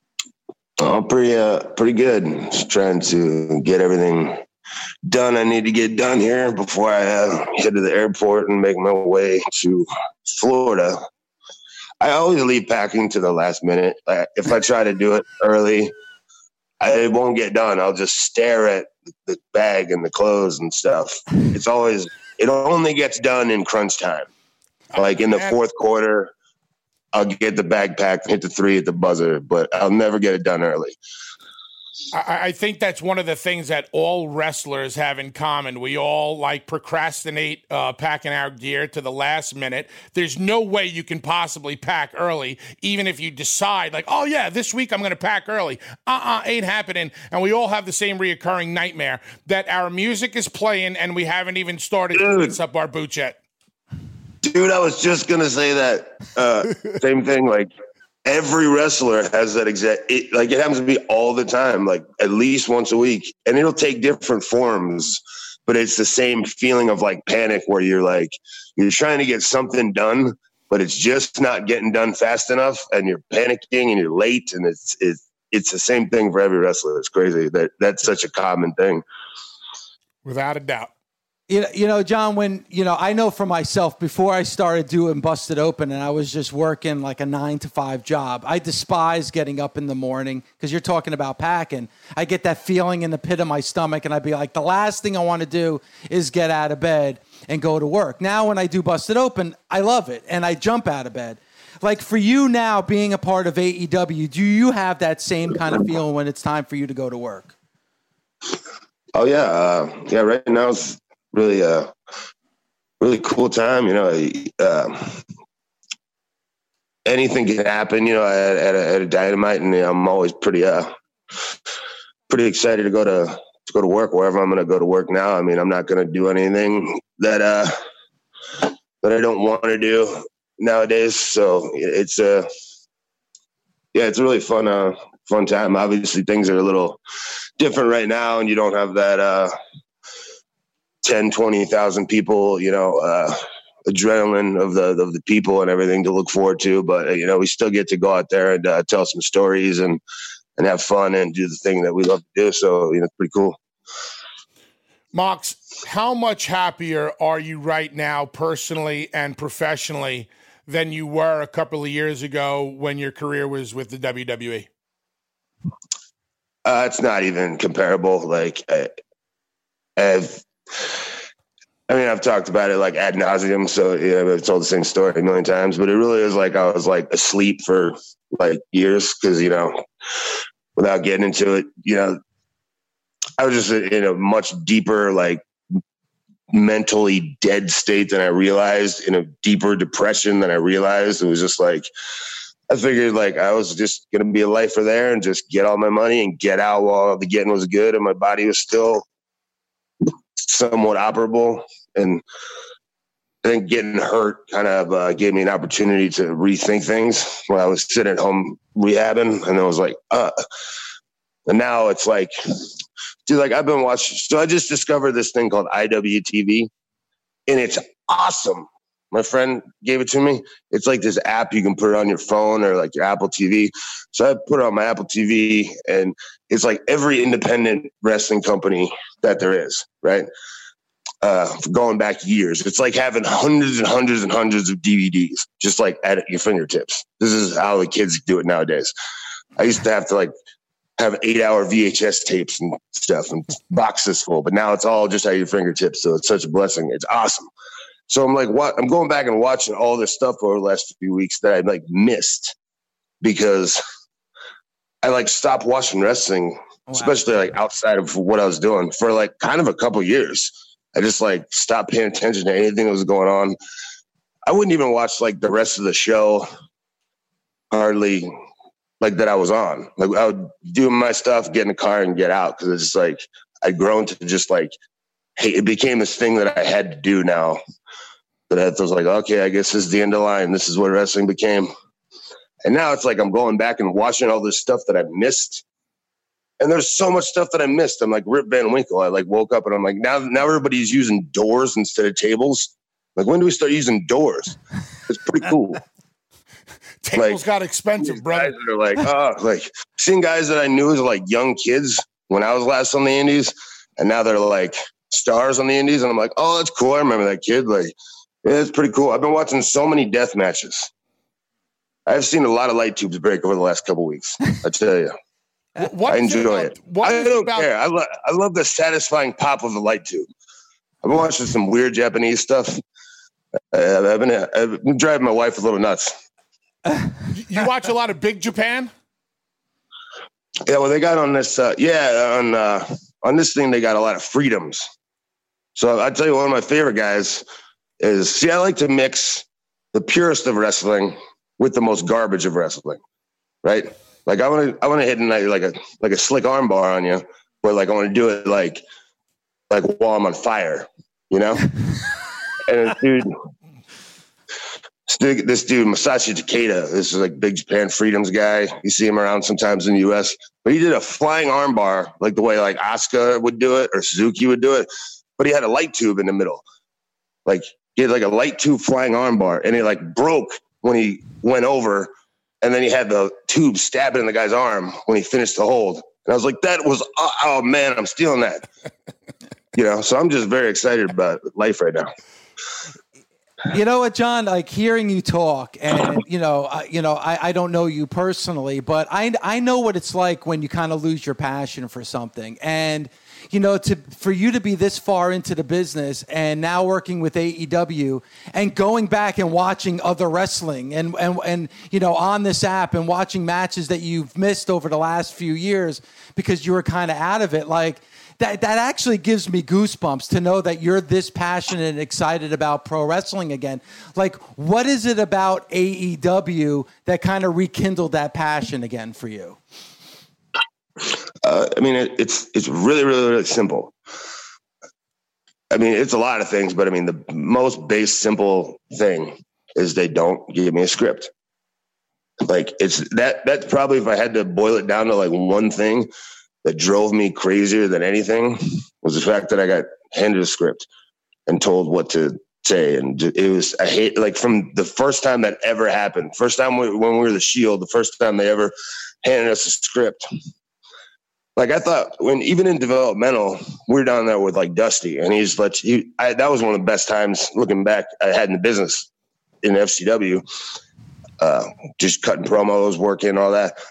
Oh, pretty, uh, pretty good. Just trying to get everything done I need to get done here before I uh, head to the airport and make my way to Florida. I always leave packing to the last minute. Like, if I try to do it early, I, it won't get done. I'll just stare at the bag and the clothes and stuff. It's always, it only gets done in crunch time. Like in the fourth quarter, I'll get the bag packed, hit the three at the buzzer, but I'll never get it done early. I, I think that's one of the things that all wrestlers have in common. We all like procrastinate uh, packing our gear to the last minute. There's no way you can possibly pack early, even if you decide like, oh yeah, this week I'm going to pack early. Uh-uh, ain't happening. And we all have the same reoccurring nightmare that our music is playing and we haven't even started to fix up our boots yet. Dude, I was just going to say that. Uh, same thing, like, every wrestler has that exact, it, like it happens to me all the time, like at least once a week, and it'll take different forms, but it's the same feeling of like panic where you're like, you're trying to get something done but it's just not getting done fast enough, and you're panicking and you're late, and it's it's it's the same thing for every wrestler. It's crazy that that's such a common thing. Without a doubt. You know, you know, John, when, you know, I know for myself, before I started doing Busted Open and I was just working like a nine to five job, I despise getting up in the morning because you're talking about packing. I get that feeling in the pit of my stomach and I'd be like, the last thing I want to do is get out of bed and go to work. Now, when I do Busted Open, I love it and I jump out of bed. Like for you now being a part of A E W, do you have that same kind of feeling when it's time for you to go to work? Oh, yeah. Uh, yeah, right now it's really a really cool time. You know, uh, anything can happen, you know, at, at, a, at a Dynamite, and you know, I'm always pretty, uh, pretty excited to go to, to go to work wherever I'm going to go to work now. I mean, I'm not going to do anything that, uh, that I don't want to do nowadays. So it's a, uh, yeah, it's a really fun, uh, fun time. Obviously things are a little different right now, and you don't have that, uh, ten, twenty thousand people, you know, uh, adrenaline of the of the people and everything to look forward to. But, uh, you know, we still get to go out there and uh, tell some stories and, and have fun and do the thing that we love to do. So, you know, it's pretty cool. Mox, how much happier are you right now personally and professionally than you were a couple of years ago when your career was with the W W E? Uh, it's not even comparable. Like, I, I've, I mean, I've talked about it like ad nauseum. So, yeah, I've told the same story a million times, but it really is like I was like asleep for like years because, you know, without getting into it, you know, I was just in a much deeper, like mentally dead state than I realized, in a deeper depression than I realized. It was just like, I figured like I was just going to be a lifer there and just get all my money and get out while the getting was good and my body was still somewhat operable. And I think getting hurt kind of uh, gave me an opportunity to rethink things when I was sitting at home rehabbing. And I was like, uh, and now it's like, dude, like I've been watching. So I just discovered this thing called I W T V, and it's awesome. My friend gave it to me. It's like this app you can put it on your phone or like your Apple T V. So I put it on my Apple T V, and it's like every independent wrestling company that there is, right? Uh, going back years. It's like having hundreds and hundreds and hundreds of D V Ds just like at your fingertips. This is how the kids do it nowadays. I used to have to like have eight hour V H S tapes and stuff and boxes full, but now it's all just at your fingertips. So it's such a blessing. It's awesome. So I'm like, what? I'm going back and watching all this stuff over the last few weeks that I like missed because I like stopped watching wrestling, wow. especially like outside of what I was doing for like kind of a couple years. I just like stopped paying attention to anything that was going on. I wouldn't even watch like the rest of the show hardly like that I was on. Like I would do my stuff, get in the car and get out. Cause it's just like, I'd grown to just like, hey, it became this thing that I had to do now. That I was like, okay, I guess this is the end of the line. This is what wrestling became. And now it's like I'm going back and watching all this stuff that I've missed. And there's so much stuff that I missed. I'm like Rip Van Winkle. I like woke up and I'm like, now now everybody's using doors instead of tables. Like, when do we start using doors? It's pretty cool. Tables like, got expensive, bro. Guys that are like, oh, like seeing guys that I knew as like young kids when I was last on the Indies, and now they're like stars on the Indies, and I'm like, oh, that's cool. I remember that kid. Like, yeah, it's pretty cool. I've been watching so many death matches. I've seen a lot of light tubes break over the last couple weeks. I tell you, what I enjoy it. it. What I don't about- care. I, lo- I love the satisfying pop of the light tube. I've been watching some weird Japanese stuff. Uh, I've been I've been driving my wife a little nuts. You watch a lot of Big Japan? Yeah, well, they got on this. Uh, yeah, on uh, on this thing, they got a lot of freedoms. So I tell you, one of my favorite guys is. See, I like to mix the purest of wrestling with the most garbage of wrestling, right? Like I want to, I want to hit a, like a like a slick arm bar on you, but like I want to do it like like while I'm on fire, you know. And dude. This dude, Masashi Takeda, this is like Big Japan Freedoms guy. You see him around sometimes in the U S, but he did a flying arm bar like the way like Asuka would do it or Suzuki would do it, but he had a light tube in the middle. Like he had like a light tube flying armbar, and it like broke when he went over, and then he had the tube stabbing in the guy's arm when he finished the hold. And I was like, that was, oh, oh man, I'm stealing that. You know, so I'm just very excited about life right now. You know what, John? Like hearing you talk, and you know, I, you know, I, I don't know you personally, but I I know what it's like when you kind of lose your passion for something, and you know, to for you to be this far into the business and now working with A E W and going back and watching other wrestling and and and you know on this app and watching matches that you've missed over the last few years because you were kind of out of it, like. That that actually gives me goosebumps to know that you're this passionate and excited about pro wrestling again. Like, what is it about A E W that kind of rekindled that passion again for you? Uh, I mean, it, it's it's really, really, really simple. I mean, it's a lot of things, but I mean, the most base, simple thing is they don't give me a script. Like, it's that that's probably, if I had to boil it down to like one thing that drove me crazier than anything, was the fact that I got handed a script and told what to say. And it was, I hate, like from the first time that ever happened, first time we, when we were the Shield, the first time they ever handed us a script. Like I thought when, even in developmental, we were down there with like Dusty, and he's like, he, I, that was one of the best times looking back I had in the business in F C W, uh, just cutting promos, working, all that.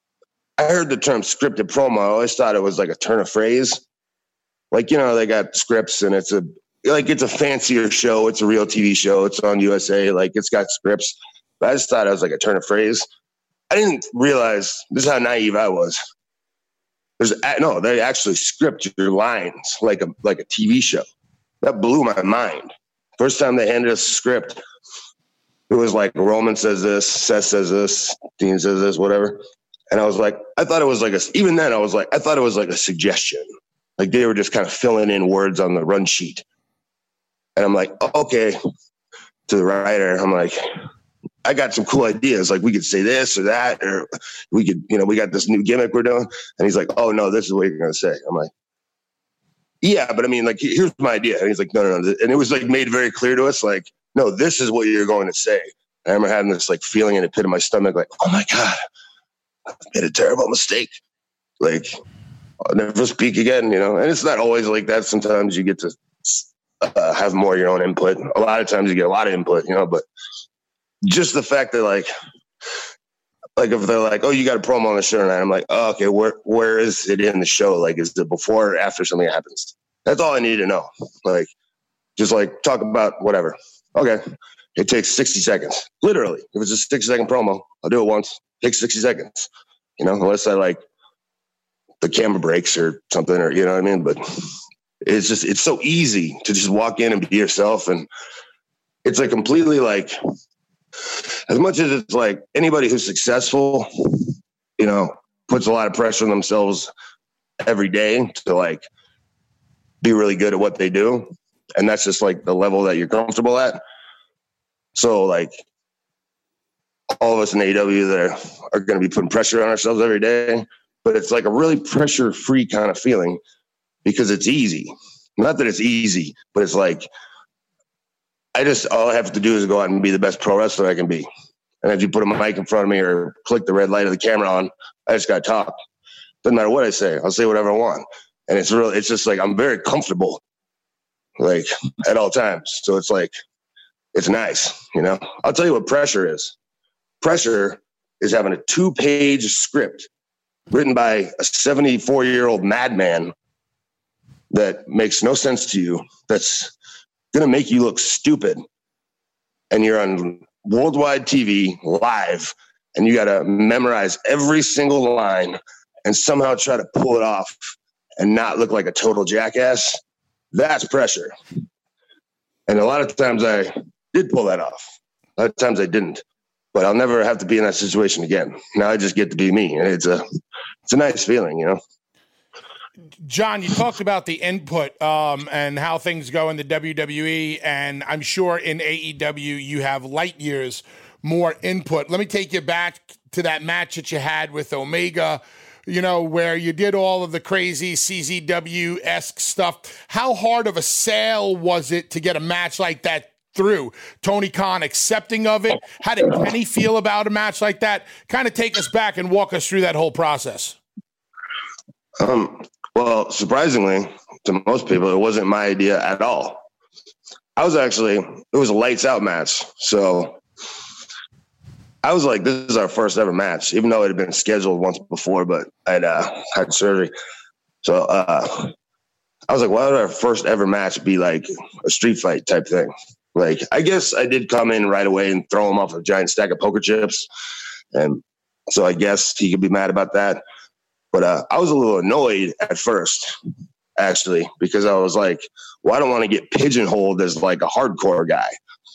I heard the term scripted promo. I always thought it was like a turn of phrase. Like, you know, they got scripts and it's a, like, it's a fancier show. It's a real T V show. It's on U S A. Like, it's got scripts. But I just thought it was like a turn of phrase. I didn't realize, this is how naive I was. There's no, they actually script your lines like a, like a T V show. That blew my mind. First time they handed us a script, it was like Roman says this, Seth says this, Dean says this, whatever. And I was like, I thought it was like a, even then I was like, I thought it was like a suggestion. Like they were just kind of filling in words on the run sheet. And I'm like, okay, to the writer, I'm like, I got some cool ideas. Like we could say this or that, or we could, you know, we got this new gimmick we're doing. And he's like, oh no, this is what you're going to say. I'm like, yeah, but I mean, like, here's my idea. And he's like, no, no, no. And it was like made very clear to us, like, no, this is what you're going to say. And I remember having this like feeling in the pit of my stomach, like, oh my God, I made a terrible mistake. Like, I'll never speak again, you know? And it's not always like that. Sometimes you get to uh, have more of your own input. A lot of times you get a lot of input, you know, but just the fact that like, like if they're like, oh, you got a promo on the show tonight, I'm like, oh, okay, where where is it in the show? Like, is it before or after something happens? That's all I need to know. Like, just like talk about whatever. Okay, it takes sixty seconds. Literally, if it's a sixty second promo, I'll do it once. It takes sixty seconds. You know, unless I like the camera breaks or something, or you know what I mean. But it's just it's so easy to just walk in and be yourself, and it's like completely like. As much as it's like anybody who's successful, you know, puts a lot of pressure on themselves every day to like be really good at what they do. And that's just like the level that you're comfortable at. So like all of us in A E W that are, are going to be putting pressure on ourselves every day, but it's like a really pressure free kind of feeling because it's easy. Not that it's easy, but it's like, I just, all I have to do is go out and be the best pro wrestler I can be. And if you put a mic in front of me or click the red light of the camera on, I just got to talk. Doesn't matter what I say. I'll say whatever I want. And it's real. It's just like, I'm very comfortable, like at all times. So it's like, it's nice. You know, I'll tell you what pressure is. Pressure is having a two page script written by a seventy-four year old madman that makes no sense to you. That's going to make you look stupid, and you're on worldwide T V live, and you got to memorize every single line and somehow try to pull it off and not look like a total jackass. That's pressure. And a lot of times I did pull that off. A lot of times I didn't, but I'll never have to be in that situation again. Now I just get to be me. And it's a, it's a nice feeling, you know? John, you talked about the input um, and how things go in the W W E, and I'm sure in A E W you have light years more input. Let me take you back to that match that you had with Omega, you know, where you did all of the crazy C Z W-esque stuff. How hard of a sale was it to get a match like that through Tony Khan accepting of it? How did Kenny feel about a match like that? Kind of take us back and walk us through that whole process. Um, well, surprisingly to most people, it wasn't my idea at all. I was actually, it was a lights out match. So I was like, this is our first ever match, even though it had been scheduled once before, but I'd uh, had surgery. So uh, I was like, why would our first ever match be like a street fight type thing? Like, I guess I did come in right away and throw him off a giant stack of poker chips. And so I guess he could be mad about that. But uh, I was a little annoyed at first, actually, because I was like, well, I don't want to get pigeonholed as like a hardcore guy.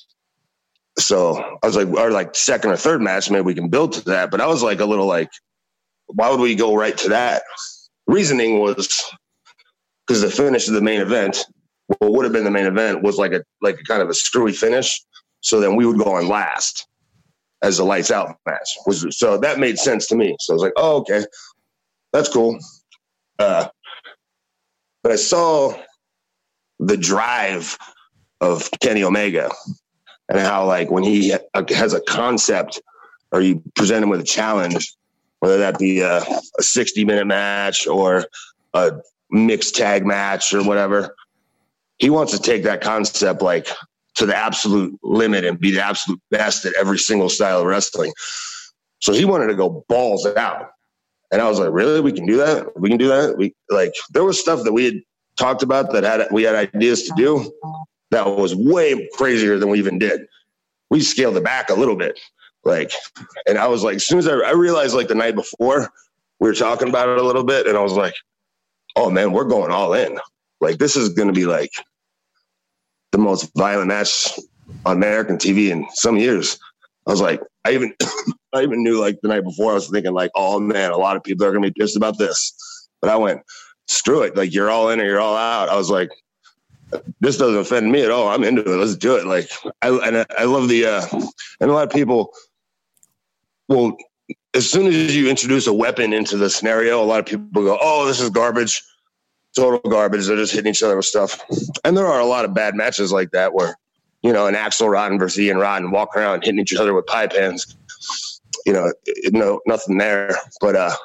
So I was like, our like second or third match, maybe we can build to that. But I was like a little like, why would we go right to that? Reasoning was because the finish of the main event, what would have been the main event, was like a like a kind of a screwy finish. So then we would go on last as a lights out match. Was so that made sense to me. So I was like, oh, okay. That's cool. Uh, but I saw the drive of Kenny Omega and how, like, when he has a concept or you present him with a challenge, whether that be a, a sixty-minute match or a mixed tag match or whatever, he wants to take that concept, like, to the absolute limit and be the absolute best at every single style of wrestling. So he wanted to go balls out. And I was like, really? We can do that? We can do that? We like, there was stuff that we had talked about that had we had ideas to do that was way crazier than we even did. We scaled it back a little bit. Like, and I was like, as soon as I, I realized, like, the night before, we were talking about it a little bit, and I was like, oh man, we're going all in. Like, this is going to be like the most violent match on American T V in some years. I was like, I even, I even knew, like, the night before, I was thinking, like, oh man, a lot of people are going to be pissed about this. But I went, screw it. Like, you're all in or you're all out. I was like, this doesn't offend me at all. I'm into it. Let's do it. Like, I, and I, I love the, uh, and a lot of people, well, as soon as you introduce a weapon into the scenario, a lot of people go, oh, this is garbage. Total garbage. They're just hitting each other with stuff. And there are a lot of bad matches like that where, you know, an Axel Rotten versus Ian Rotten walking around hitting each other with pie pans. You know, it, no, nothing there. But uh,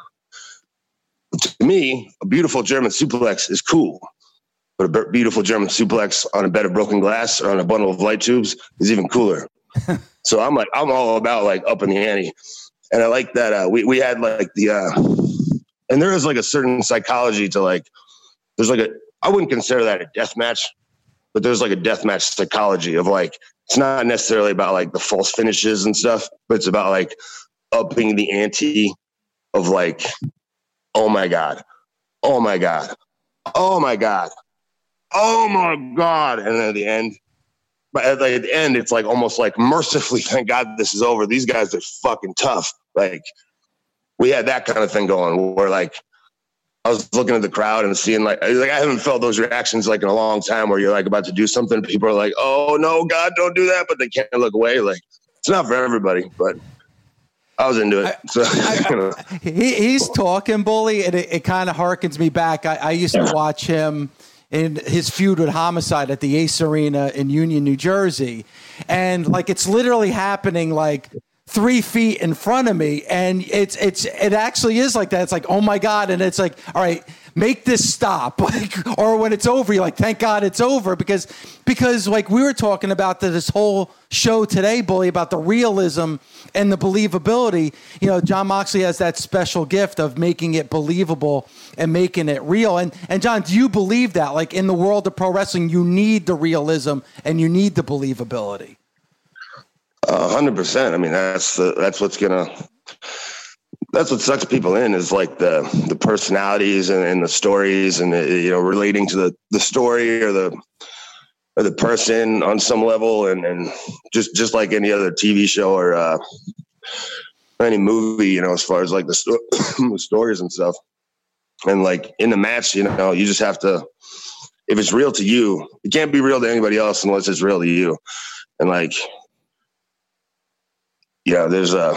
to me, a beautiful German suplex is cool. But a b- beautiful German suplex on a bed of broken glass or on a bundle of light tubes is even cooler. So I'm like, I'm all about, like, upping the ante. And I like that uh, we, we had, like, the uh, – and there is, like, a certain psychology to, like – there's, like, a – I wouldn't consider that a death match. But there's, like, a deathmatch psychology of, like, it's not necessarily about, like, the false finishes and stuff, but it's about, like, upping the ante of, like, oh my God, oh my God, oh my God, oh my God. And then at the end, but at, like, at the end, it's like almost like mercifully, thank God this is over. These guys are fucking tough. Like, we had that kind of thing going where, like, I was looking at the crowd and seeing, like, like I haven't felt those reactions, like, in a long time where you're, like, about to do something. People are like, oh, no, God, don't do that. But they can't look away. Like, it's not for everybody, but I was into it. So, I, I, you know. he, he's talking, Bully, and it, it kind of harkens me back. I, I used to watch him in his feud with Homicide at the Ace Arena in Union, New Jersey. And, like, it's literally happening, like, three feet in front of me. And it's, it's, it actually is like that. It's like, oh my God. And it's like, all right, make this stop. Like, or when it's over, you're like, thank God it's over. Because, because like we were talking about this whole show today, Bully, about the realism and the believability. You know, Jon Moxley has that special gift of making it believable and making it real. And, and John, do you believe that? Like, in the world of pro wrestling, you need the realism and you need the believability. A hundred percent. I mean, that's the, that's what's gonna, that's what sucks people in is, like, the, the personalities and, and the stories and, the, you know, relating to the, the story or the, or the person on some level. And, and just, just like any other T V show or, uh, any movie, you know, as far as, like, the, sto- the stories and stuff. And, like, in the match, you know, you just have to, if it's real to you, it can't be real to anybody else unless it's real to you. And, like, yeah, there's a,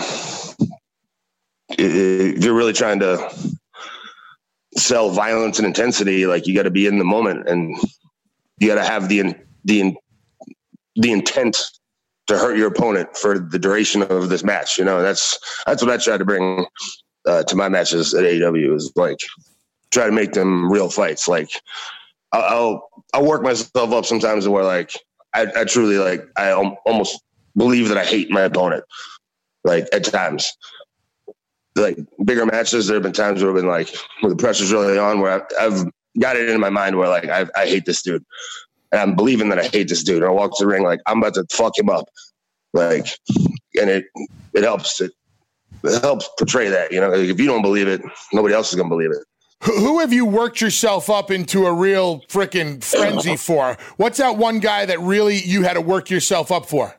if you're really trying to sell violence and intensity, like, you got to be in the moment and you got to have the, the, you the intent to hurt your opponent for the duration of this match. You know, that's that's what I try to bring uh, to my matches at A E W, is like try to make them real fights. Like I'll I'll, I'll work myself up sometimes where like I, I truly like I al- almost believe that I hate my opponent. Like at times, like bigger matches, there have been times where I've been like, where the pressure's really on, where I've, I've got it in my mind where like I, I hate this dude, and I'm believing that I hate this dude. And I walk to the ring like I'm about to fuck him up, like, and it it helps it, it helps portray that. You know, like if you don't believe it, nobody else is gonna believe it. Who have you worked yourself up into a real freaking frenzy for? What's that one guy that really you had to work yourself up for?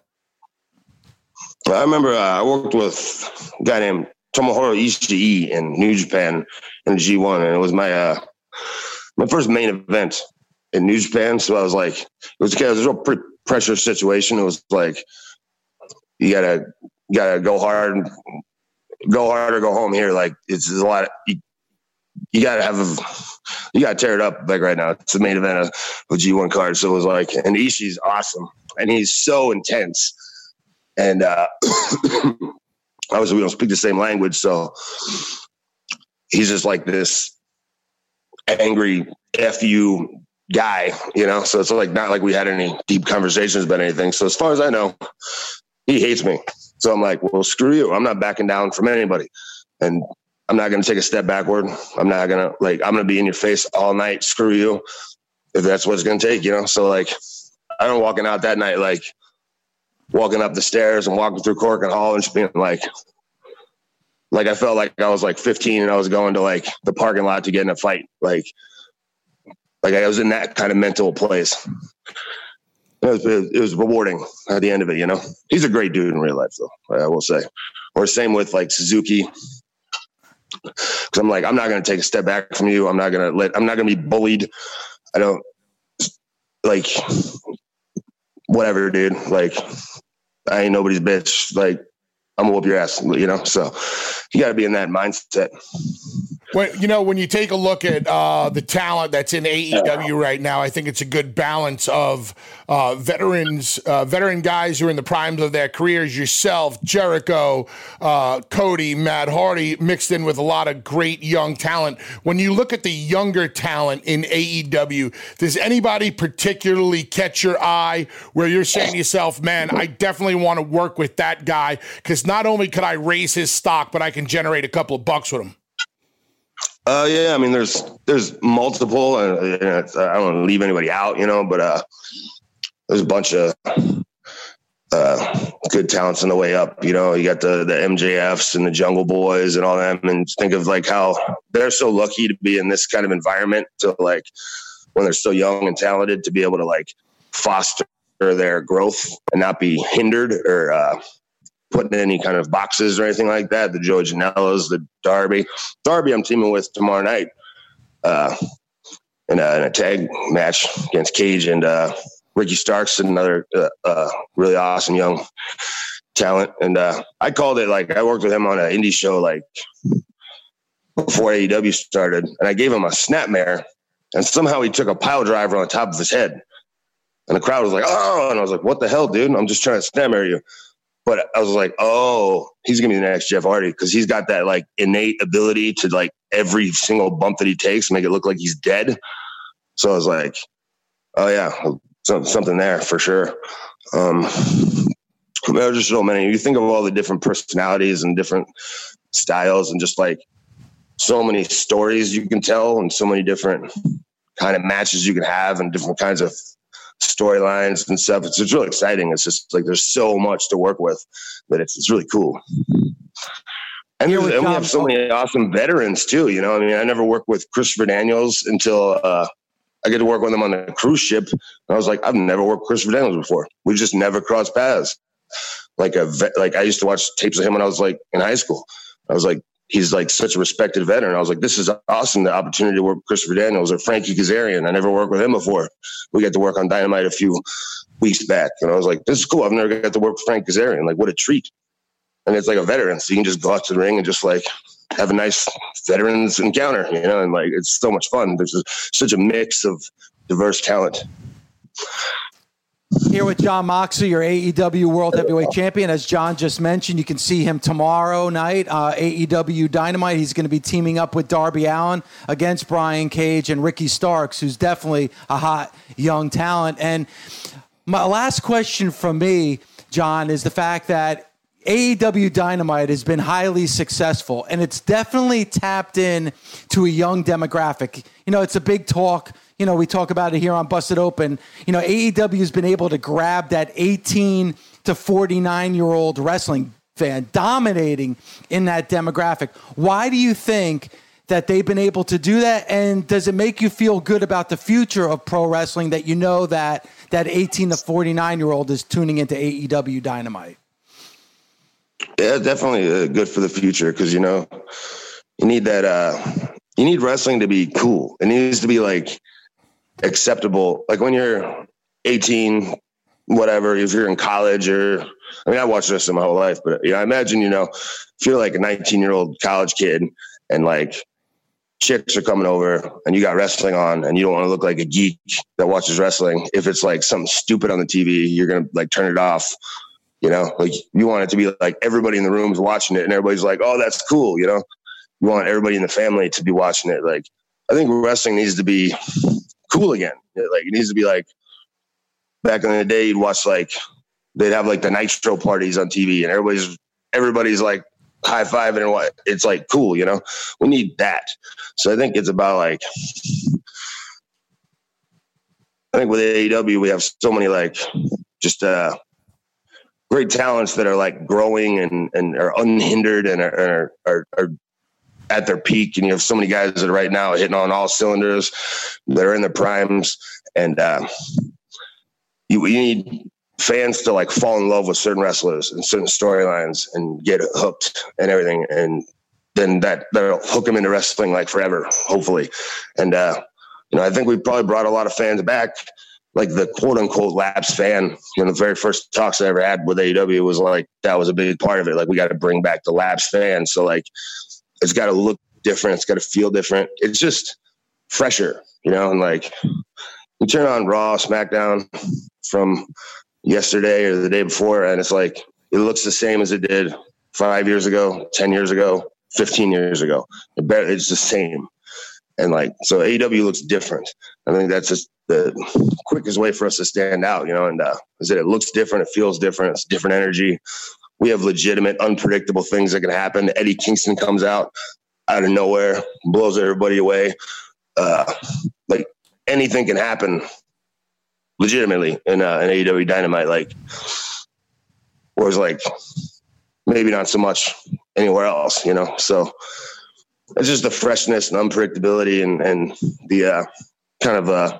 I remember uh, I worked with a guy named Tomohiro Ishii in New Japan in G one, and it was my uh, my first main event in New Japan. So I was like, it was, it was a real pretty pressure situation. It was like, you gotta you gotta go hard, go hard or go home here. Like it's a lot. Of, you, you gotta have a, you gotta tear it up. Like right now, it's the main event of a G one card. So it was like, and Ishii's awesome, and he's so intense. And uh, obviously, we don't speak the same language, so he's just like this angry F you guy, you know? So it's like not like we had any deep conversations about anything. So as far as I know, he hates me. So I'm like, well, screw you. I'm not backing down from anybody. And I'm not going to take a step backward. I'm not going to, like, I'm going to be in your face all night. Screw you. If that's what it's going to take, you know? So, like, I don't walking out that night, like, walking up the stairs and walking through Cork and Hall and just being like, like I felt like I was like fifteen and I was going to like the parking lot to get in a fight. Like, like I was in that kind of mental place. It was, it was rewarding at the end of it, you know. He's a great dude in real life, though, I will say. Or same with like Suzuki, because I'm like, I'm not going to take a step back from you. I'm not going to let. I'm not going to be bullied. I don't like whatever, dude. Like, I ain't nobody's bitch. Like, I'm gonna whoop your ass, you know? So you got to be in that mindset. Well, you know, when you take a look at uh, the talent that's in A E W right now, I think it's a good balance of uh, veterans, uh, veteran guys who are in the primes of their careers, yourself, Jericho, uh, Cody, Matt Hardy, mixed in with a lot of great young talent. When you look at the younger talent in A E W, does anybody particularly catch your eye where you're saying to yourself, man, I definitely want to work with that guy because not only could I raise his stock, but I can generate a couple of bucks with him? Uh, yeah, I mean, there's there's multiple, and uh, I don't want to leave anybody out, you know, but uh, there's a bunch of uh, good talents on the way up. You know, you got the the M J Fs and the Jungle Boys and all them, and think of like how they're so lucky to be in this kind of environment. To like when they're so young and talented, to be able to like foster their growth and not be hindered or uh, put in any kind of boxes or anything like that. The Joey Janela's, the Darby. Darby I'm teaming with tomorrow night uh, in, a, in a tag match against Cage and uh, Ricky Starks, another uh, uh, really awesome young talent. And uh, I called it, like, I worked with him on an indie show like before A E W started, and I gave him a snapmare, and somehow he took a pile driver on the top of his head. And the crowd was like, oh, and I was like, what the hell, dude? I'm just trying to snapmare you. But I was like, oh, he's going to be the next Jeff Hardy because he's got that, like, innate ability to, like, every single bump that he takes make it look like he's dead. So I was like, oh, yeah, something there for sure. Um, there are just so many. You think of all the different personalities and different styles and just, like, so many stories you can tell and so many different kind of matches you can have and different kinds of storylines and stuff. It's, it's really exciting. It's just like there's so much to work with that it's it's really cool. And, and we have so many awesome veterans too. You know, I mean, I never worked with Christopher Daniels until uh, I get to work with him on a cruise ship. And I was like, I've never worked with Christopher Daniels before. We just never crossed paths. Like a vet, like I used to watch tapes of him when I was like in high school. I was like, he's like such a respected veteran. I was like, this is awesome, the opportunity to work with Christopher Daniels or Frankie Kazarian. I never worked with him before. We got to work on Dynamite a few weeks back. And I was like, this is cool. I've never got to work with Frank Kazarian. Like, what a treat. And it's like a veteran. So you can just go out to the ring and just like have a nice veterans encounter, you know, and like it's so much fun. There's a, such a mix of diverse talent. Here with Jon Moxley, your A E W World Heavyweight Champion. As John just mentioned, you can see him tomorrow night, uh, A E W Dynamite. He's going to be teaming up with Darby Allin against Brian Cage and Ricky Starks, who's definitely a hot young talent. And my last question from me, John, is the fact that A E W Dynamite has been highly successful, and it's definitely tapped in to a young demographic. You know, it's a big talk. You know, we talk about it here on Busted Open. You know, A E W has been able to grab that eighteen to forty-nine-year-old wrestling fan, dominating in that demographic. Why do you think that they've been able to do that? And does it make you feel good about the future of pro wrestling that you know that that eighteen to forty-nine-year-old is tuning into A E W Dynamite? Yeah, definitely uh, good for the future because, you know, you need that, uh, you need wrestling to be cool. It needs to be like acceptable. Like when you're eighteen, whatever, if you're in college or, I mean, I watched wrestling my whole life, but you know, I imagine, you know, if you're like a nineteen year old college kid and like chicks are coming over and you got wrestling on and you don't want to look like a geek that watches wrestling. If it's like something stupid on the T V, you're going to like turn it off. You know, like you want it to be like everybody in the room is watching it and everybody's like, oh, that's cool. You know, you want everybody in the family to be watching it. Like, I think wrestling needs to be cool again. Like, it needs to be like back in the day, you'd watch like, they'd have like the Nitro parties on T V and everybody's, everybody's like high fiving and what it's like cool. You know, we need that. So I think it's about like, I think with A E W, we have so many like just, uh, great talents that are like growing and, and are unhindered and are, are, are, are at their peak. And you have so many guys that are right now hitting on all cylinders. They're in their primes. And uh, you, you need fans to like fall in love with certain wrestlers and certain storylines and get hooked and everything. And then that, that'll hook them into wrestling like forever, hopefully. And, uh, you know, I think we probably brought a lot of fans back. Like the quote unquote lapsed fan, you know, the very first talks I ever had with A E W was like, that was a big part of it. Like we got to bring back the lapsed fan. So like, it's got to look different. It's got to feel different. It's just fresher, you know? And like you turn on Raw, SmackDown from yesterday or the day before, and it's like, it looks the same as it did five years ago, ten years ago, fifteen years ago. It's the same. And like, so A E W looks different. I think that's just the quickest way for us to stand out, you know, and uh, is that it looks different. It feels different. It's different energy. We have legitimate, unpredictable things that can happen. Eddie Kingston comes out out of nowhere, blows everybody away. Uh, like anything can happen legitimately in, uh, in A E W Dynamite. Like, whereas like maybe not so much anywhere else, you know? So it's just the freshness and unpredictability and, and the uh, kind of uh,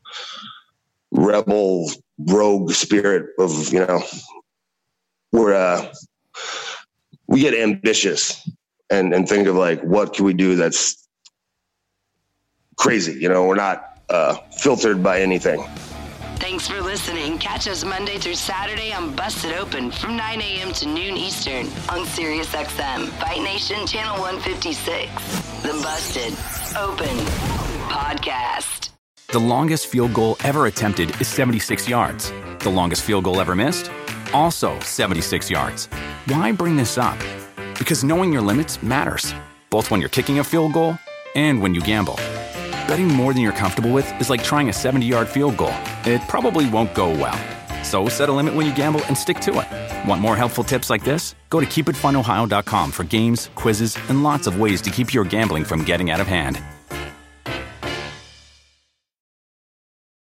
rebel rogue spirit of, you know, we're, uh, we get ambitious and, and think of like, what can we do that's crazy? You know, we're not uh, filtered by anything. Thanks for listening. Catch us Monday through Saturday on Busted Open from nine a.m. to noon Eastern on Sirius X M, Fight Nation Channel one fifty-six. The Busted Open Podcast. The longest field goal ever attempted is seventy-six yards. The longest field goal ever missed? Also seventy-six yards. Why bring this up? Because knowing your limits matters, both when you're kicking a field goal and when you gamble. Betting more than you're comfortable with is like trying a seventy-yard field goal. It probably won't go well. So set a limit when you gamble and stick to it. Want more helpful tips like this? Go to keep it fun ohio dot com for games, quizzes, and lots of ways to keep your gambling from getting out of hand.